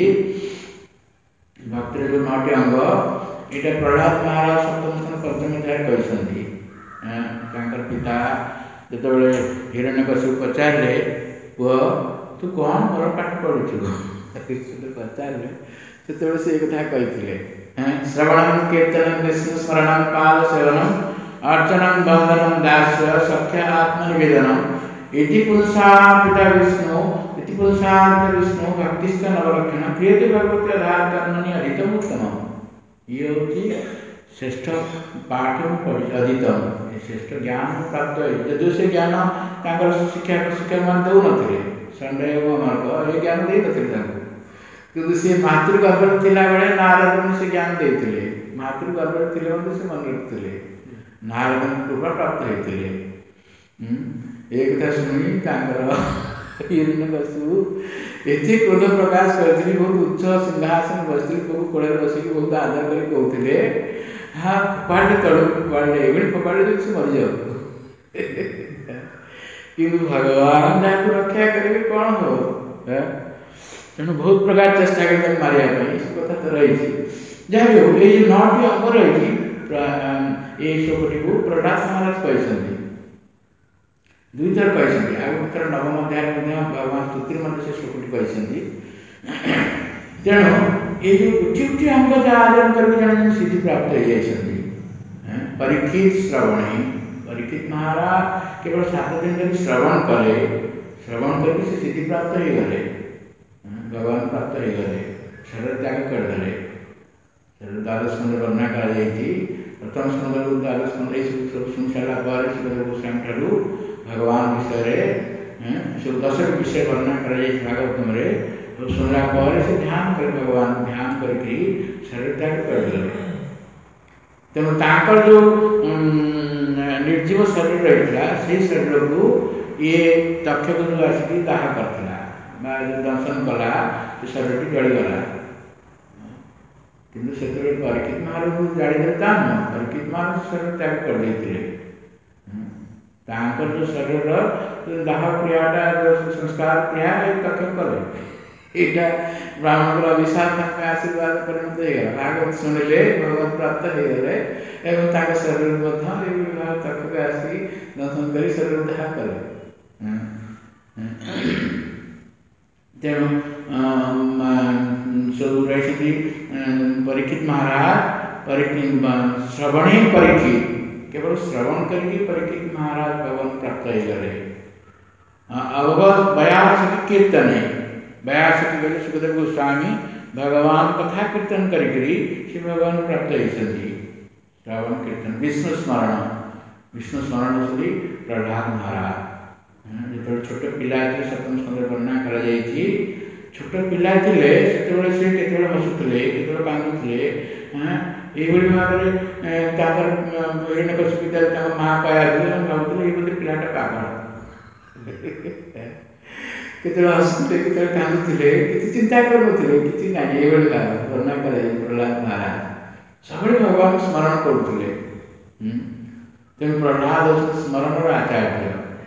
Speaker 1: भक्तिर जो 9टी अंग यहाँ प्रहलाद महाराज सप्तम पंचम अध्याय कहते पिता जो हिरण्यकशिपु पचारे पुओ तू कौन मोर पाठ पढ़ुचु पचारे से कथा कही श्रवणम कीर्तनम विष्णु स्मरणम पाद सेवनम अर्चनम बंदनम दास्य सख्य आत्मनिवेदनम इति पुंसा पिता विष्णु इति पुंसा विष्णु भक्तिश्च नवलक्षण क्रियते भगवती आधार कर्मणि अधिकम उत्तम। ये हूँ श्रेष्ठ पाठ अधीतम श्रेष्ठ ज्ञान प्राप्त यदि से ज्ञान शिक्षा शिक्षा मान दौन संडय मार्ग ये ज्ञान दे कि सी मातृगर्भ थिला बेले नारद से ज्ञान देते मातृगर्भ थिले से मन रखते नारद कृपा प्राप्त होते। एक कथा शुणी हिरण्यकशिपु एति क्रोध प्रकाश करती बहुत उच्च सिंहासन बसती प्रभु कोड़े बसिक बहुत आदर कर कहते हाँ कपाटे तड़ू कपाटे एवं कपाटे से मरी जाओ कि भगवान जहाँ रक्षा करेंगे कौन हो तेणु बहुत प्रकार चेष्टा कर मारिया कथा तो रही जहाँ भी हो ये 9टी अंग रही ये श्लोकटी को प्रहलाद महाराज कहते दुई थर कहते आगे नवम अध्याय भगवान स्तुति से श्लोकटी कहते। तेणु ये जो गोटी गोटी अंग आचरण करके जन सिद्धि प्राप्त हो जाती। परीक्षित श्रवणी परीक्षित महाराज केवल 7 दिन तक श्रवण कले श्रवण करके से सिद्धि प्राप्त हो गए भगवान प्राप्त हो गए शरीर त्याग करदे द्वादश स्कंद वर्णना कर प्रथम स्कंद द्वादश स्कंद सब सुन सारा पर गोस्वामी ठारू भगवान विषय सब 10 विषय वर्णना कर भागवतम तो सुनला पर से ध्यान कर भगवान ध्यान करके शरीर त्याग कर तेणु जो निर्जीव शरीर रही से शरीर को ये तक्षक जो आसिक दाह करता दर्शन कला शरीर जलीगला किंतु से परीक्षित महाराज जाड़े परीक्षित महाराज शरीर त्याग करते जो शरीर दाह क्रियाटा जो संस्कार क्रिया तक्षक कले यहाँ ब्राह्मण अभिशाप आशीर्वाद परिणत हो भागवत शुणिले भगवत प्राप्त हो गए एवं शरीर तक आसी दर्शन कर शरीर दाह कले तेणु सब रही परीक्षित महाराज श्रवणे परीक्षित केवल श्रवण करके परीक्षित महाराज भगवान प्राप्त हो गए अवगत 82 कीर्तन 82 गले सुखदेव गोस्वामी भगवान कथा कीर्तन करी श्री भगवान प्राप्त होती श्रवण कीर्तन विष्णु स्मरण सुधी प्रहलाद महाराज जो छोट पिला थे सप्तम स्कंदर वर्णना कराଯାଇଛି छोट पिला थिले सेतेबेले से केतेबेले हसुथिले केतेबेले कांदुथिले एभଳି ଭାବରେ ତାଙ୍କର ହିରଣ୍ୟକଶିପୁ ତାଙ୍କ ମା କହିଥିଲେ ଭାବୁଥିଲେ ଏଇ ବୋଧେ ପିଲାଟା ପାଗଳ କେତେବେଳେ ହସୁଥିଲେ କେତେବେଳେ କାନ୍ଦୁଥିଲେ କିଛି ଚିନ୍ତା କରୁନଥିଲେ କିଛି ନାହିଁ ଏଇଭଳି ବର୍ଣ୍ଣନା କରାଯାଏ ପ୍ରହ୍ଲାଦ ମହାରାଜ ସବୁବେଳେ ଭଗବାନଙ୍କୁ ସ୍ମରଣ କରୁଥିଲେ ତେଣୁ ପ୍ରହ୍ଲାଦ ସ୍ମରଣର ଆଚାର୍ଯ୍ୟ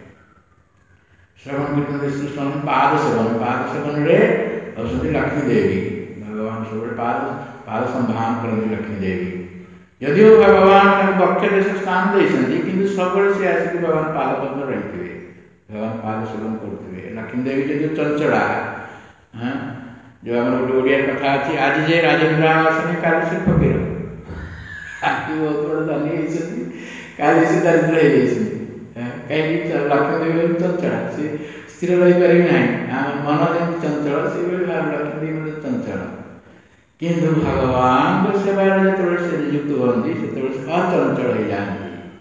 Speaker 1: ଶ୍ରବଣ କୀର୍ତ୍ତନ ବିଷ୍ଣୁ ସ୍ମରଣ ପାଦ ସେବନରେ ହେଉଛନ୍ତି ଲକ୍ଷ୍ମୀ ଦେବୀ ଭଗବାନ ସବୁବେଳେ ପାଦ ସମ୍ଭାନ କରନ୍ତି ଲକ୍ଷ୍ମୀ ଦେବୀ ଯଦିଓ ଭଗବାନ ତାଙ୍କୁ ବକ୍ଷ ଦେଶ ସ୍ଥାନ ଦେଇଛନ୍ତି କିନ୍ତୁ ସବୁବେଳେ ସେ ଆସିକି ଭଗବାନ ପାଦ ପଦ୍ମ ରହିଥିବେ भगवान पाद सेवन करते लक्ष्मी देवी जो चंचला जो आम गोटे ओडिया कथा अच्छी आज जे राजेन्द्र आसने काली से फकीर आज बहुत बड़ा धनी होती काली से दरिद्र हो कहीं लक्ष्मी देवी चंचला सी स्थिर रही पारे ना मन जमी चंचल से लक्ष्मी देवी चंचल किंतु भगवान सेवार जो नियुक्त हमें से अचंचल हो जाती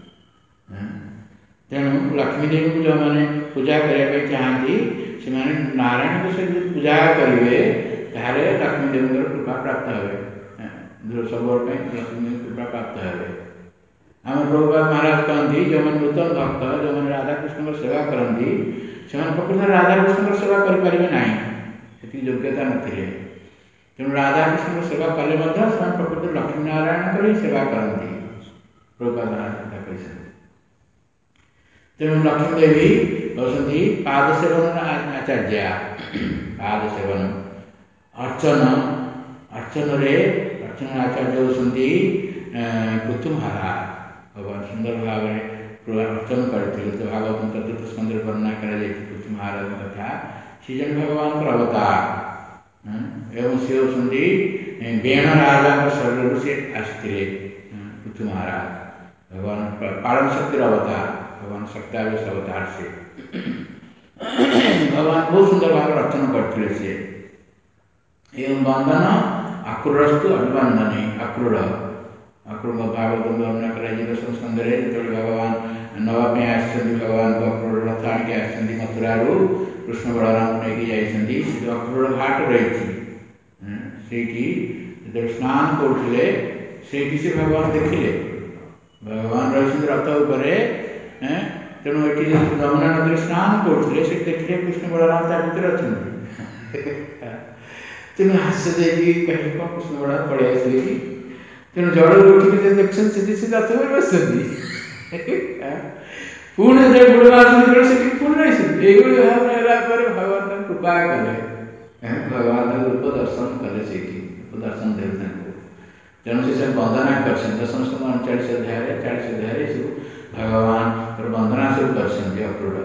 Speaker 1: तेणु लक्ष्मी देवी को जो मैंने पूजा करने चाहती से नारायण को से पूजा करेंगे तारे लक्ष्मी देवी कृपा प्राप्त हे सब लक्ष्मी कृपा प्राप्त हे आम प्रभुपाद महाराज कहती जो मैंने नूतन भक्त जो मैंने राधाकृष्ण सेवा करती से प्रकृत राधाकृष्ण सेवा करें ना से योग्यता नथिले तेणु राधाकृष्ण सेवा कले प्रकृत लक्ष्मी नारायण ही सेवा करती प्रभुपाद महाराज कही तेणु लक्ष्मी देवी होती पाद सेवन आचार्य पाद सेवन अर्चन अर्चन आचार्य होती पृथु महाराज भगवान सुंदर भाव में अर्चन करते तो भागवत चतुर्थ स्कंदर वर्णना कराई पृथु महाराज कथा सी जन भगवान अवतार एवं सी होती बेण राजा शरीर से आसते पृथु महाराज भगवान पालन शक्तिर अवतार भगवान सत्यावेश अवतार से भगवान बहुत सुंदर भाव अर्चन करते से एवं बंधन आक्रूरस्तु अभिबंधन आक्रूर आक्रूर भागवत वर्णना कराई दशम स्कंदर जो भगवान नवापी भगवान अक्रूर रथ आणिक आसती मथुरा कृष्ण बलराम नहीं जाती अक्रूर घाट रही जो स्नान करते से भगवान देखिले भगवान रही रथ उपर तेणु ये यमुना नदी स्नान करते से देखिए कृष्ण बलराम भर अच्छा तेणु हास्य देवी कहीं कृष्ण बलराम पड़े आसले कि तेणु जड़ उठिक देखते से रथ में बस पुणी जो बुढ़वा से पुणी रही भगवान कृपा कले भगवान रूप दर्शन कले से दर्शन दे तेणु से वंदना कर दशम स्कंद 39 अध्याय 40 अध्याय सब भगवान वंदना सब कर अक्रूर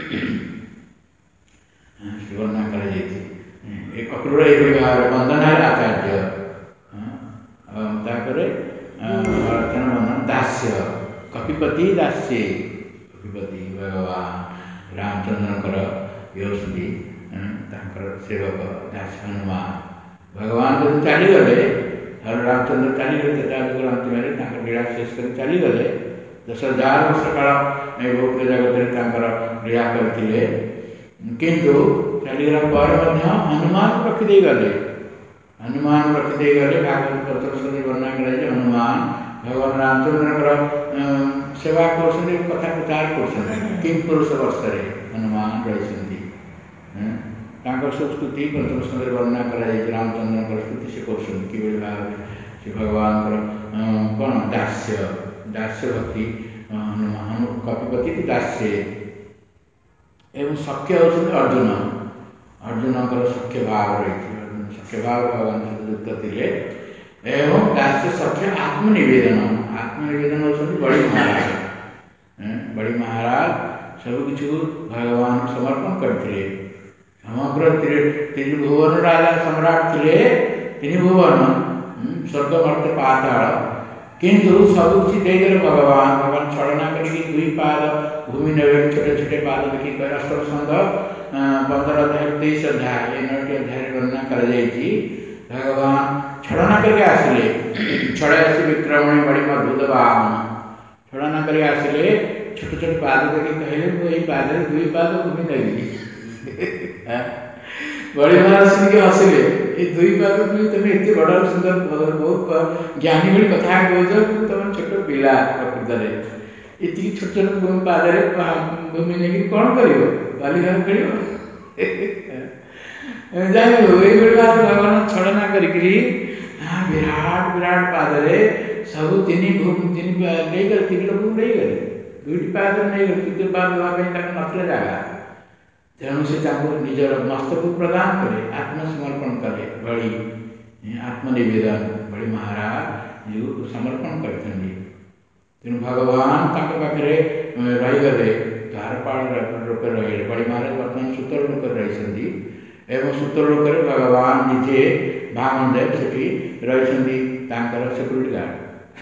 Speaker 1: वर्णना कर अक्रूर ये वंदना आचार्य अर्चन वंदन दास्य कपिपति दास्य कपिपति भगवान रामचंद्र ये सेवक दास हनुमान भगवान जो चलीगले रामचंद्र चलीगले अंतिम लीला शेष कर चलीगले 10,000 वर्ष काल भोग जगत लीला करते किंतु चलीगला हनुमान रखिदे गले हनुमान रखिदे गले भागवत पत्र वर्णना कर हनुमान भगवान रामचंद्र सेवा कर कथा प्रचार कर किम पुरुष वर्ष हनुमान रही स्तुति पंचम वर्णना कर रामचंद्र स्तुति से कर भाव से भगवान कौन दास्य दास्य भक्ति हनुमान कपिपति की दास्य एवं सख्य होती अर्जुन अर्जुन सख्य भाव रही सख्य भाव भगवान सहित युक्त थे एवं दास्य सख्य आत्मनिवेदन होती बड़ी महाराज सबकि भगवान समर्पण करते समग्र त्रिभुवन राजा सम्राट थे 3 भुवन स्वर्ग मर्त्य पाताल किंतु सबकि देदेले भगवान छलना करके 2 पाद भूमि ने छोटे छोटे पाद देखिए अष्टम स्कंद 15 अध्याय 23 अध्याय 9 अध्याय वर्णना कर भगवान छलना करके आसिले छड़े आसी विक्रमणी बड़ी अद्भुत वाहन छलना करके आसिले छोट छोट पाद देखिए कहले ये पाद 2 पाद भूमि लगी बड़ी महाराज सुन के हसिले ये 2 पाद भूमि तुम इतने बड़ा सुंदर बहुत ज्ञानी भली कथा कह तुम छोट पिला प्रकृत में ये छोट छोट भूमि पाद भूमि नहीं कौन कर बाली घर खेल जाए भगवान छड़ना करी विराट विराट पादरे सब 3 भूमि 3 नहीं 3 लोग नहीं गले 2 पाद नहीं गले 3 पाद नथिला जगह तेणु से निजर मस्तक प्रदान करे आत्मसमर्पण करे बड़ी आत्मनिवेदन बड़ी महाराज जो समर्पण करते तेणु भगवान पाखे रहीगले द्वारपाल रूप रही बड़ी महाराज बर्तमान सूत्र लोक रही एवं सूत्र लोक भगवान निजे भामदेव से रही सिक्यूरीटी गार्ड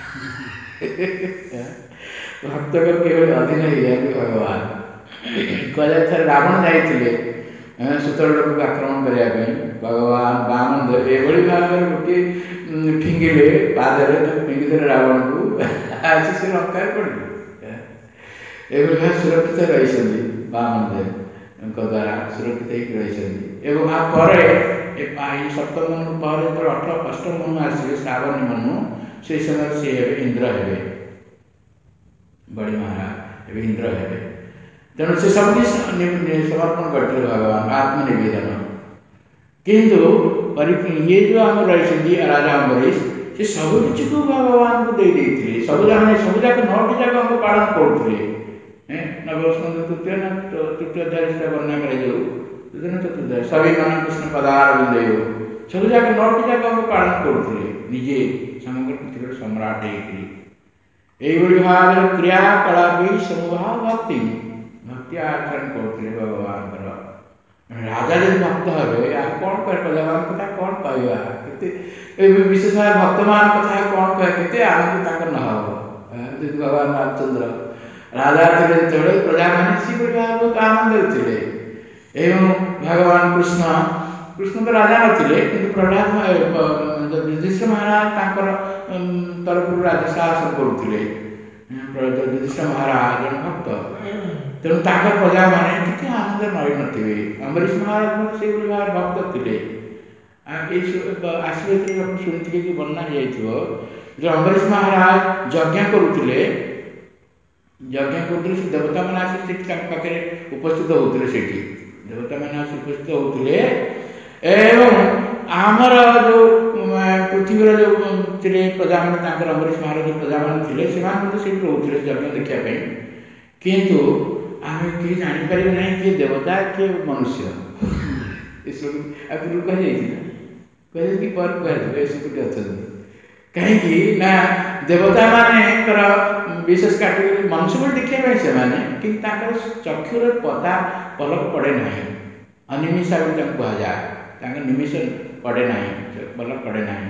Speaker 1: भक्त केवल अधीन ही भगवान कह रावण जाते सूत्र लोक आक्रमण करने भगवान भामदेव ये भाव में गोटे फिंगिले पादरे फिंगिदे रावण को आज से लंका पड़े ये सुरक्षित रही भामदेव द्वारा सुरक्षित रही आ सप्तम मनु पर 18 अष्टम मनु आसे श्रावणी मनु से समय से इंद्र हे बड़ी महाराज इंद्र हे तेणु से सब समर्पण करते भगवान आत्मनिवेदन किंतु ये जो आम रही राजा अम्बरीश से सब किसी को भगवान को दे देते सब जाक 9टी जाक हम पालन करुले नवस्कंद तृतीय अध्याय से वर्णना कर सभी मान कृष्ण पदार विंदय सब जाक 9टी जाक हम पालन करुले निजे समग्र पृथ्वी सम्राट यही भाव क्रियाकलापी समूह भक्ति भक्ति आचरण करुले भगवान राजा जब भक्त हे आ कौन कर भगवान कथा कौन कहवा विशेष भक्त मान कथा कौन कह आनंद न हो भगवान रामचंद्र राजा थे प्रजा मैंने सी बहुत आनंद थे एवं भगवान कृष्ण तो राजा नथिले किंतु प्रहलाद युधिष्ठिर महाराज तरफ राजा शासन करुले युधिष्ठिर महाराज जन भक्त तेणु प्रजा मैंने कितने आनंद नई नथिबे अम्बरीश महाराज से भक्त थे आशीर्वाद शुणी कि वर्णना जाइए जो अम्बरीश महाराज यज्ञ करुले से देवता मैंने आसी पाखे उपस्थित होते से देवता मैंने आसी उपस्थित होते एवं आमर जो पृथ्वी जो थे प्रजा मैंने अम्बरीश महाराज प्रजा मैंने से रोते यज्ञ देखापी किंतु आम किए जापर ना किए देवता किए मनुष्य आगुरी कह कह अच्छा कहीं ना देवता मान विशेष कैटेगरी मनुष्य को देखा से चक्षुर पता पलक पड़े ना अनिमिषा कहुए निमिष पड़े ना पलक पड़े ना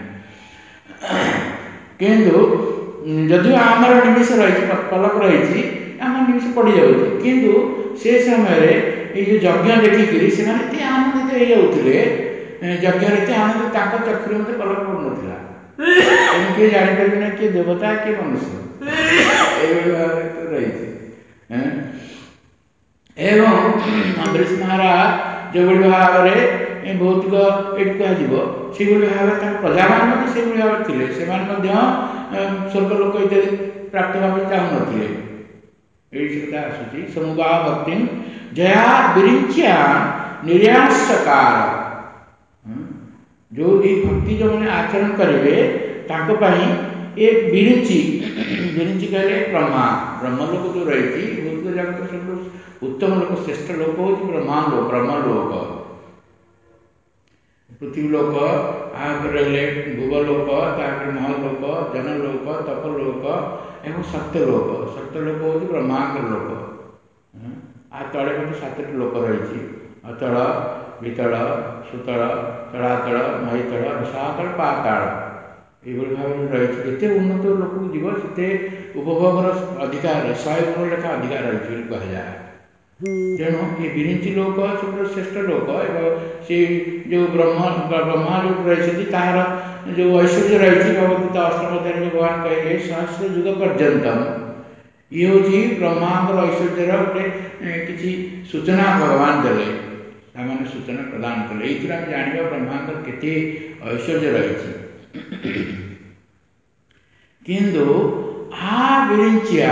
Speaker 1: किंतु जदि आमर निमिष रही पलक रही आम निमिष पड़ जाऊँ किंतु से समय ये यज्ञ देखिकी से आनंदित होते यज्ञ एत आनंद चक्षुर मत पलक पड़ ना किए जापर ना किए देवता किए मनुष्य रही एवं अम्बरीश महाराज जो भाव में भौतिक ये कह भाव प्रजा मान से भाव थे स्वर्गलोक इत्यादि प्राप्त भाव चाहून ये आसूँ समुगा भक्ति जया विरिंच्या निर्यासकार जो ये भक्ति जो मैंने आचरण करेंगे ये विरिंची कहले ब्रह्मलोक जो रही भौतिक जगत सब उत्तम लोक श्रेष्ठ लोक हूँ ब्रह्मलोक पृथ्वी लोक रही भुवलोक महलोक जनलोक तपलोक एवं सत्यलोक हूँ ब्रह्मांड लोक आ तले भी 7टी लोक रही अतल वितल सुतल तलातल नईतल रसातल पाताल ये भाव रही जिते उन्नत लोक जीव से उपभोगर अधिकार 100 गुण लेखा अधिकार रही कहुए तेणु ये विरिंची लोक सब श्रेष्ठ लोक सी जो ब्रह्मा जो रही तार जो ऐश्वर्य रही भगवद्गीता 8म अध्याय भगवान कहले सहस्र युग पर्यंतम ये हूँ ब्रह्मांड ऐश्वर्यर गोटे किसी सूचना भगवान देले सूचना प्रदान कले ये आम जाना ब्रह्मांड केते ऐश्वर्य रही किंतु विरिंचिया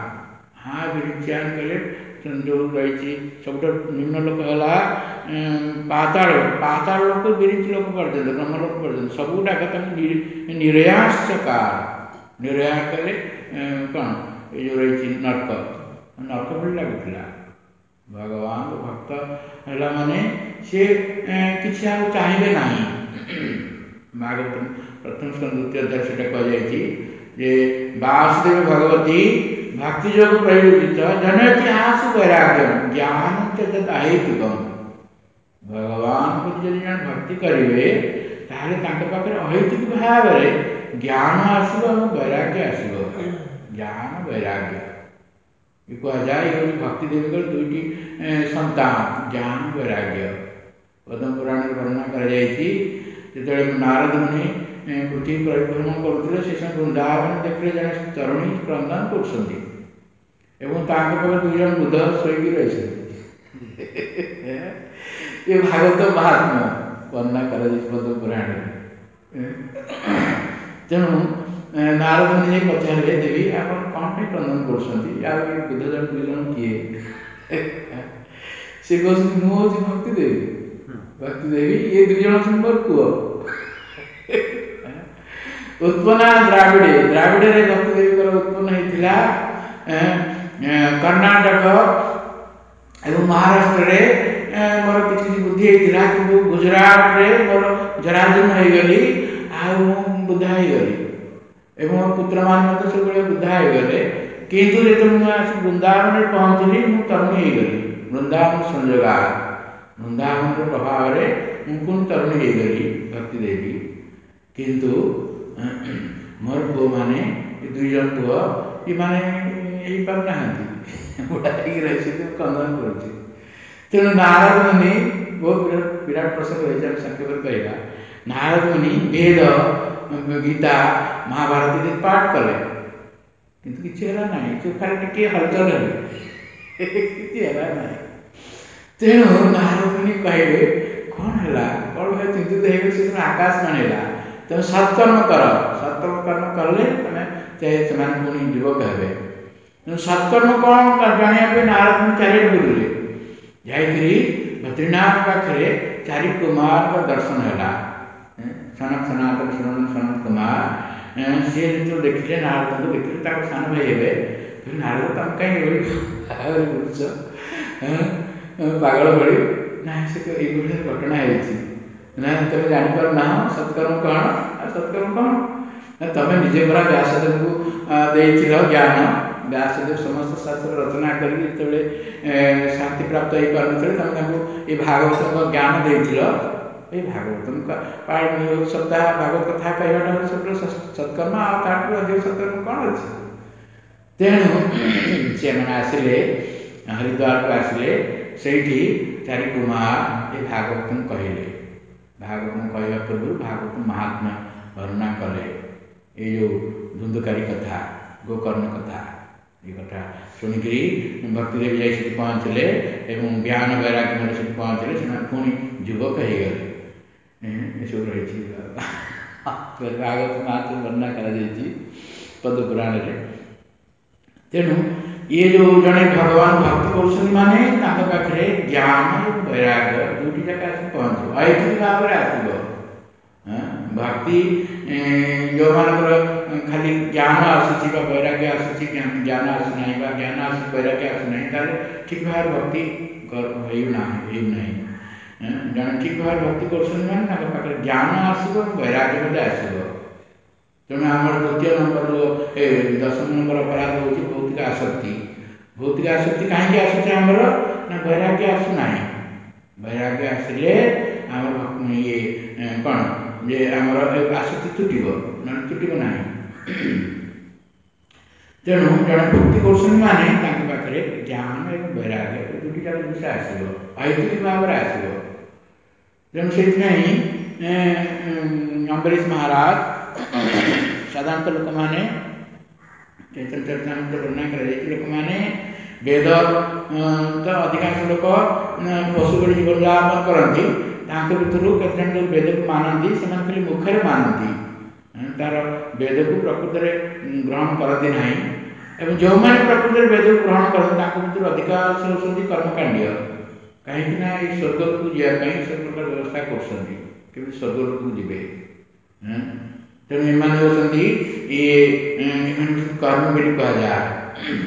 Speaker 1: कहले जो रही सब निम्न लोक है पाताल लोक विरिंच लोक पर्यटन ब्रह्मलोक पर्यटन सबूटाक निर्यासकार निर्या कले कौन ये जो रही नर्क नर्क भली लगुला भगवान भक्त है माने सी किसी आ चाहिए ना भागवत प्रथम स्कंद द्वितीय अध्याय से कहुई वासुदेव भगवती भक्ति योग प्रयोजित जनयति आसु वैराग्य ज्ञान अहेतुकम भगवान को जब जन भक्ति करेंगे ताहले पाखे अहेतुक भाव में ज्ञान आसो वैराग्य आसो ज्ञान वैराग्य ये कहुए भक्ति देवी दुईटी संतान ज्ञान वैराग्य पद्म पुराण वर्णना कर नारद मुनि पृथ्वी परिभ्रमण करुले से समय वृंदावन देखले जन तरुणी क्रंदन कर दुई जन बुध शोक रही ये भागवत महात्मा वर्णना कर पद्म पुराण तेणु नारद मुनि पचारे देवी आप कौन पे क्रंदन कर बुध जन दुई जन किए सी कहते मुझे भक्ति देवी ये दुई जन सुंदर पुओ उत्पन्न द्राविड़े भक्ति देवी उत्पन्न होता कर्णाटक एवं महाराष्ट्र मोर किसी बुद्धि होता कि गुजरात रे मोर जराजीर्ण हो गली बुधा हो गली एवं पुत्र मान सब बुधा हो गले किंतु जो मुझे वृंदावन में पहुँचली मुझे तरुणी हो गली वृंदावन संजोगार वृंदावन प्रभाव में मुझे तरुणी हो गली भक्ति देवी किंतु मोर पुओ माने दुई जन पुओ ये माने यही पार ना बुढ़ा रही कंदन कर तेणु नारद मुनि बहुत विराट प्रसंग रही संक्षेप कहला नारद मुनि वेद गीता महाभारत पाठ कले किंतु किसी है ना जो खाली टे हलचल किसी है ना तेणु नारद मुनि कहे कौन है कौन भाई चिंतित हो आकाश मानेला तुम सत्कर्म कर्म कले तुम पुणी युवक हे सत्कर्म कौन जाना नारद मुनि चारिट बुले जाकरी बद्रीनाथ पाखे चारि कुमार का दर्शन है सनत सनातन सनत कुमार सी जो देखिले नारद को देखिले सान भाई हे नारद तुम कहीं बुझ पागल भली ना से ये घटना है तुम जापर ना सत्कर्म कौन तुम निजे पूरा व्यासदेव को ज्ञान व्यासदेव समस्त शास्त्र रचना करते शांति प्राप्त हो पारे तुम ये भागवत ज्ञान देल ये भागवत सप्ताह भागवत कथा कहवाटा सब सत्कर्म अधिक सत्कर्म कौन अच्छे तेणु से आसिले हरिद्वार को आसिले से चारि कुमार ये भागवत कहले भागवत कहवा पूर्व भागवत महात्मा वर्णना कले ये जो धुंधकारी कथा गोकर्ण कथा ये कथा शुणिकी भक्तिदेव जाए पहुँचले एवं ज्ञान वैराग्य से पहुँचले से पुणी युवक हो गए सब रही भागवत महात्मा वर्णना कर पद्म पुराण तेणु ये जो जड़े भगवान भक्त कर माने पाखे ज्ञान वैराग्य दुटी जाक पहुँच ऐतिक भाव में आसो भक्ति जो मान खाली ज्ञान आसूँ वैराग्य आसूँ ज्ञान आसूना ज्ञान आस वैराग्य आसूना ठीक भाव भक्ति होना जन ठीक भाव भक्ति कर ज्ञान आसो वैराग्य आसो तेणु आम द्वितीय नंबर जो 10 नंबर अपराध हो भौतिक आसक्ति कहीं आसूर ना वैराग्य आसूना वैराग्य आसिले आम ये कौन जे आमर आसक्ति तुटब ना तुटब ना तेणु जड़े भक्ति कर ज्ञान एवं वैराग्य दुटा जिन आसो ऐतिक भाव में आसो तेणु से अम्बरीश महाराज साधारणतः लोक मैंने चैतन्य चरितामृत वर्णना कर लोक मैंने वेद तो अधिकांश लोक पशु भली जीवन यापन करती भितर केते जन वेद को मानती से खाली मुखर मानती तार वेद को प्रकृत में ग्रहण करती ना एवं जो मैंने प्रकृत में वेद को ग्रहण करते भितर अधिकांश होती कर्मकांडीय कहीं स्वर्ग को जावाई सब प्रकार व्यवस्था कर स्वर्ग को जीवे तेणु एम होती कर्म बोली कहुए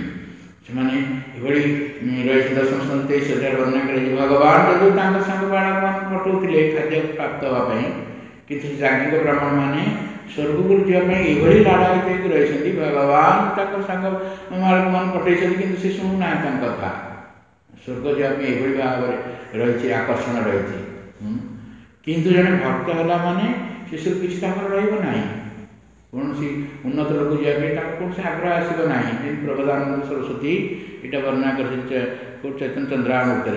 Speaker 1: से दशम स्कंध 23 वर्णना कर भगवान जदि सांग बालक पठाऊे खाद्य प्राप्त हाँपाई कि जाज्ञिक ब्राह्मण मैंने स्वर्ग को जावाई लाड़ायित रही भगवान सांग बालक मान पठे कि सी शुणुना कथा स्वर्ग जावाई भाव रही आकर्षण रही किंतु जड़े भक्त है माने से सब किसी रहा कौन सी उन्नत लोक जावाई कौन से आग्रह आसब ना प्रबोधानंद सरस्वती यहाँ वर्णना कर चैतन्य चंद्रामृत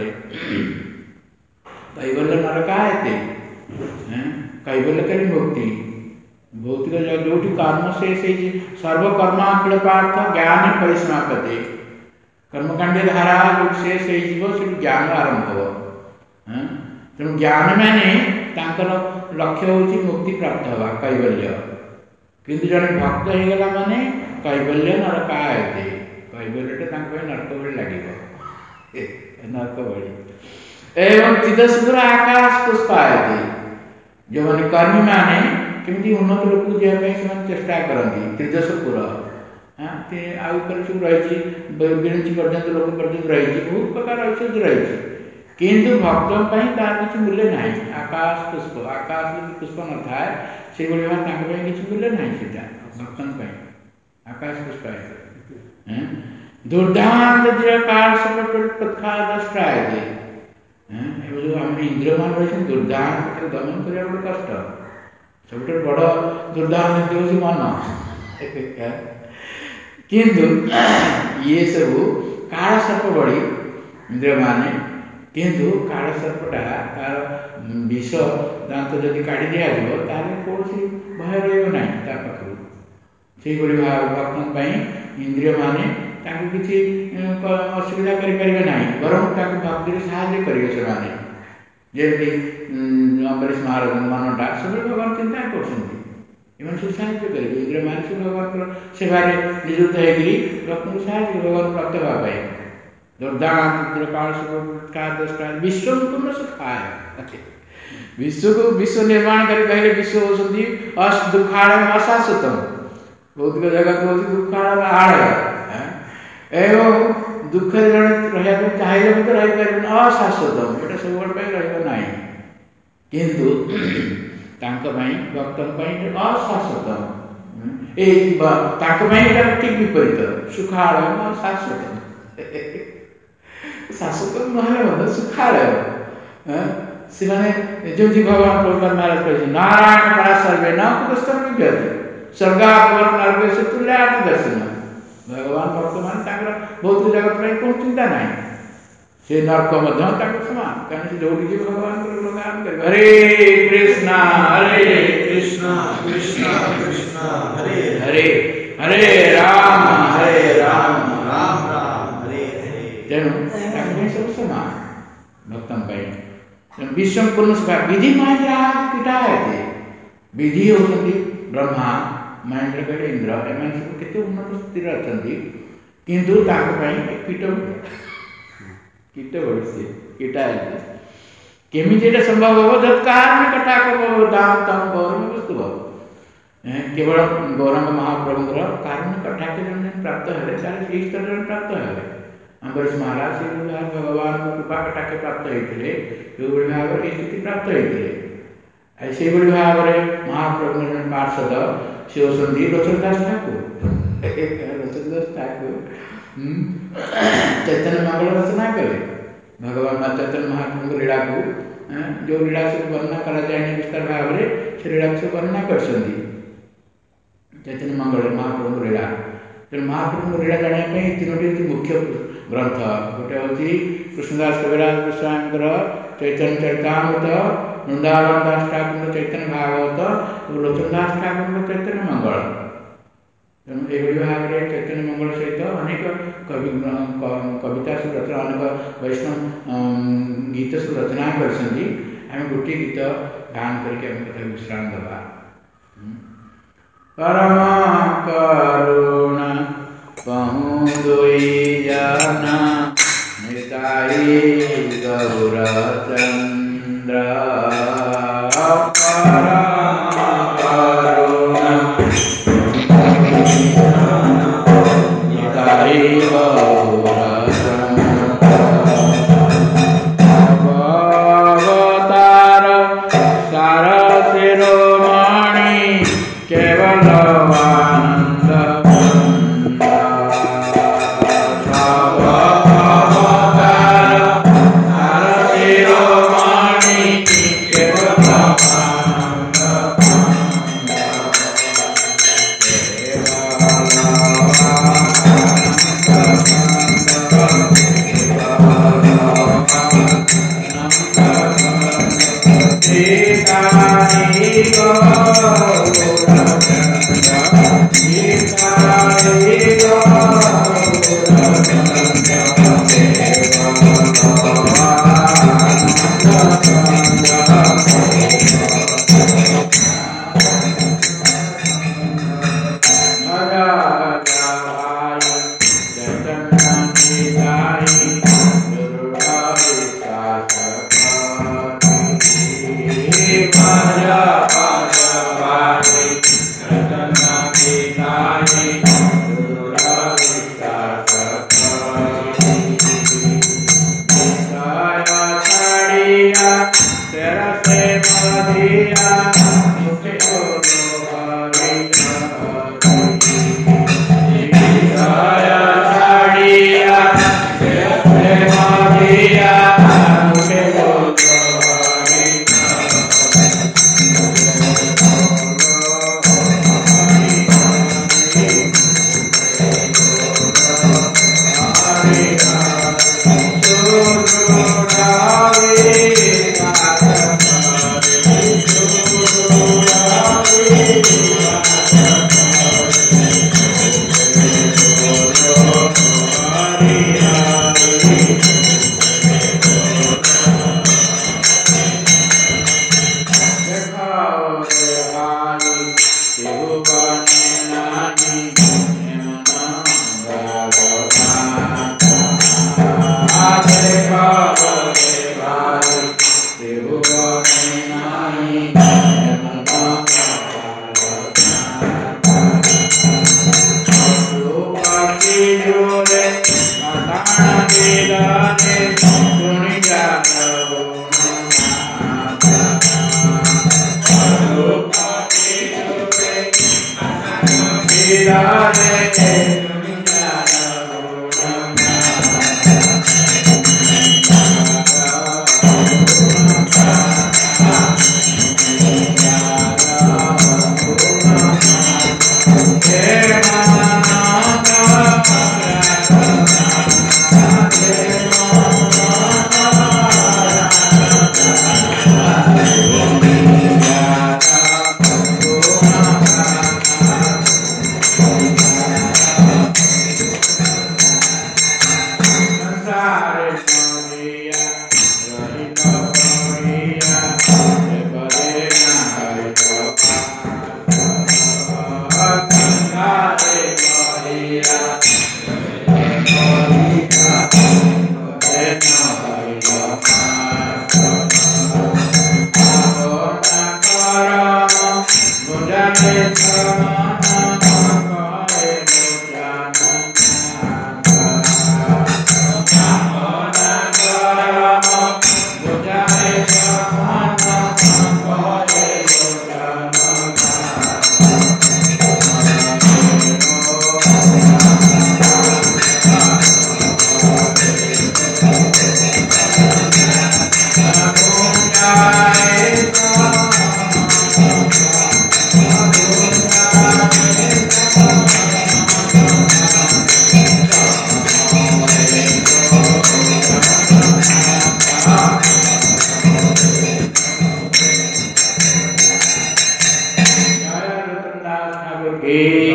Speaker 1: कैवल्य नरका एते कैवल्य करी मुक्ति भौतिक जो कर्म से सर्वकर्म अखिल पार्थ ज्ञान परिसमाप्यते कर्मकांड धारा जो शेष हो ज्ञान आरंभ हो तेणु ज्ञान माने लक्ष्य हूँ मुक्ति प्राप्त हवा कैवल्य किंतु जड़े भक्त हो गला माने कैवल्य नरका आयते कैवल्यटा नरक भली लगे नरक भली एवं चिदसुर आकाश पुष्प आयते जो मैंने कर्मी माने केमती उन्नत लोक जावाई चेष्टा करती त्रिदशपुर आउ सब रही विरंची पर्यंत लोक पर्यंत रही बहुत प्रकार ऐश्वर्य रही किंतु भक्त तार किसी मूल्य ना आकाश पुष्प आकाश पुष्प न था से किसी मूल्य ना भक्तन आकाश पुष्प दुर्दांत दे जो आम इंद्र मान रही दुर्दांत दमन कर गोटे कष्ट सब बड़ दुर्दांत हूँ मन किंतु ये सब काल सर्प बड़ी इंद्र माने किंतु काल सर्पटा तार विष दांत जदि काढ़ी दिज्व कौन सी भय रहा पाखु से भाव भक्तों इंद्रिय माने किसी असुविधा करें ना बरं भक्ति साहय करेंगे जमी अम्बरीश महाराज मनटा सब भगवान चिंता कर सब साहय करेंगे इंद्रिय मान सब भगवान सेवार नियुक्त होगी भक्त को साहय भगवान प्राप्त हाँपाई विश्व पूर्ण सुखाय विश्व को विश्व निर्माण कर कहले विश्व होती दुखाड़य अशाश्वतम भौतिक जगत हूँ दुखाड़य आड़य एवं दुख रहा चाहिए तो रही पारे अशाश्वतम यहाँ सब रहा किंतु भक्तों अशाश्वतम ठीक विपरीत सुखाड़य अशाश्वतम शाश्वत नहले सुखाड़य से जो भगवान प्रभुपाद महाराज कहे नारायण परा सर्वे न कुतस्तम स्वर्गापवर नरक से तुल्यार्थ दर्शन भगवान भक्त मान भौतिक जगत में कौन चिंता ना से नरक समान कहीं जो भगवान गुणगान कर हरे कृष्णा कृष्णा कृष्णा हरे हरे हरे राम राम राम हरे हरे तेणु सब समान भक्तों विश्व पूर्ण सुखा विधि महेंद्र पीठा है विधि होती ब्रह्मा महेंद्र कहे इंद्र एम सब केते उन्नत स्थिति अच्छा किंतु कीट कीट बढ़ी कीटा केमी संभव हो जब कारण कटाक दाम तम गौरव वस्तु केवल गौरंग महाप्रभुर कारण कटाक प्राप्त है स्तर प्राप्त है अम्बरीश महाराज से भगवान कृपा कटाके प्राप्त होते जो भाव स्थिति प्राप्त होते से भाव में महाप्रभु पार्षद से होती रचनदास ठाकुर रचनदास ठाकुर चैतन्य मंगल रचना करे भगवान चैतन्य महाप्रभु लीला को जो लीला से वर्णना करा जाए विस्तार भाव में से लीला से वर्णना कर चैतन्य मंगल महाप्रभु लीला तेणु महाप्रभु लीला जानापी तीनोटी मुख्य ग्रंथ गोटे हूँ कृष्णदास कविराज गोस्वामी चैतन्य चरितामृत वृंदावन दास ठाकुर चैतन्य भागवत और लोचनदास ठाकुर चैतन्य मंगल तेणु एभଳି ଭାବରେ ଚୈତନ୍ୟ ମଙ୍ଗଳ ସହିତ ଅନେକ କବିତା ସବୁ ରଚନା ଅନେକ ବୈଷ୍ଣବ ଗୀତ ସବୁ ରଚନା କରିଛନ୍ତି। ଆମେ ଗୋଟିଏ ଗୀତ ଗାନ କରିକି ଆମେ କଥା ବିଶ୍ରାମ ଦେବା। परम करुणा पहु दुई जना निताई गौरचंद्र। परम करुणा निताई अवतार सार शिरोमणि केवल आनंद अवतार सार शिरोमणि केवल आनंद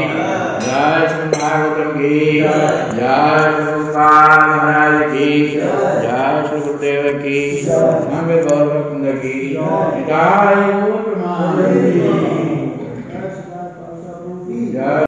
Speaker 1: जय श्री भागवतम की जय श्री गोपाल महाराज की जय श्री गुरुदेव की मंगल गौर कुंद की जय प्रमाण जय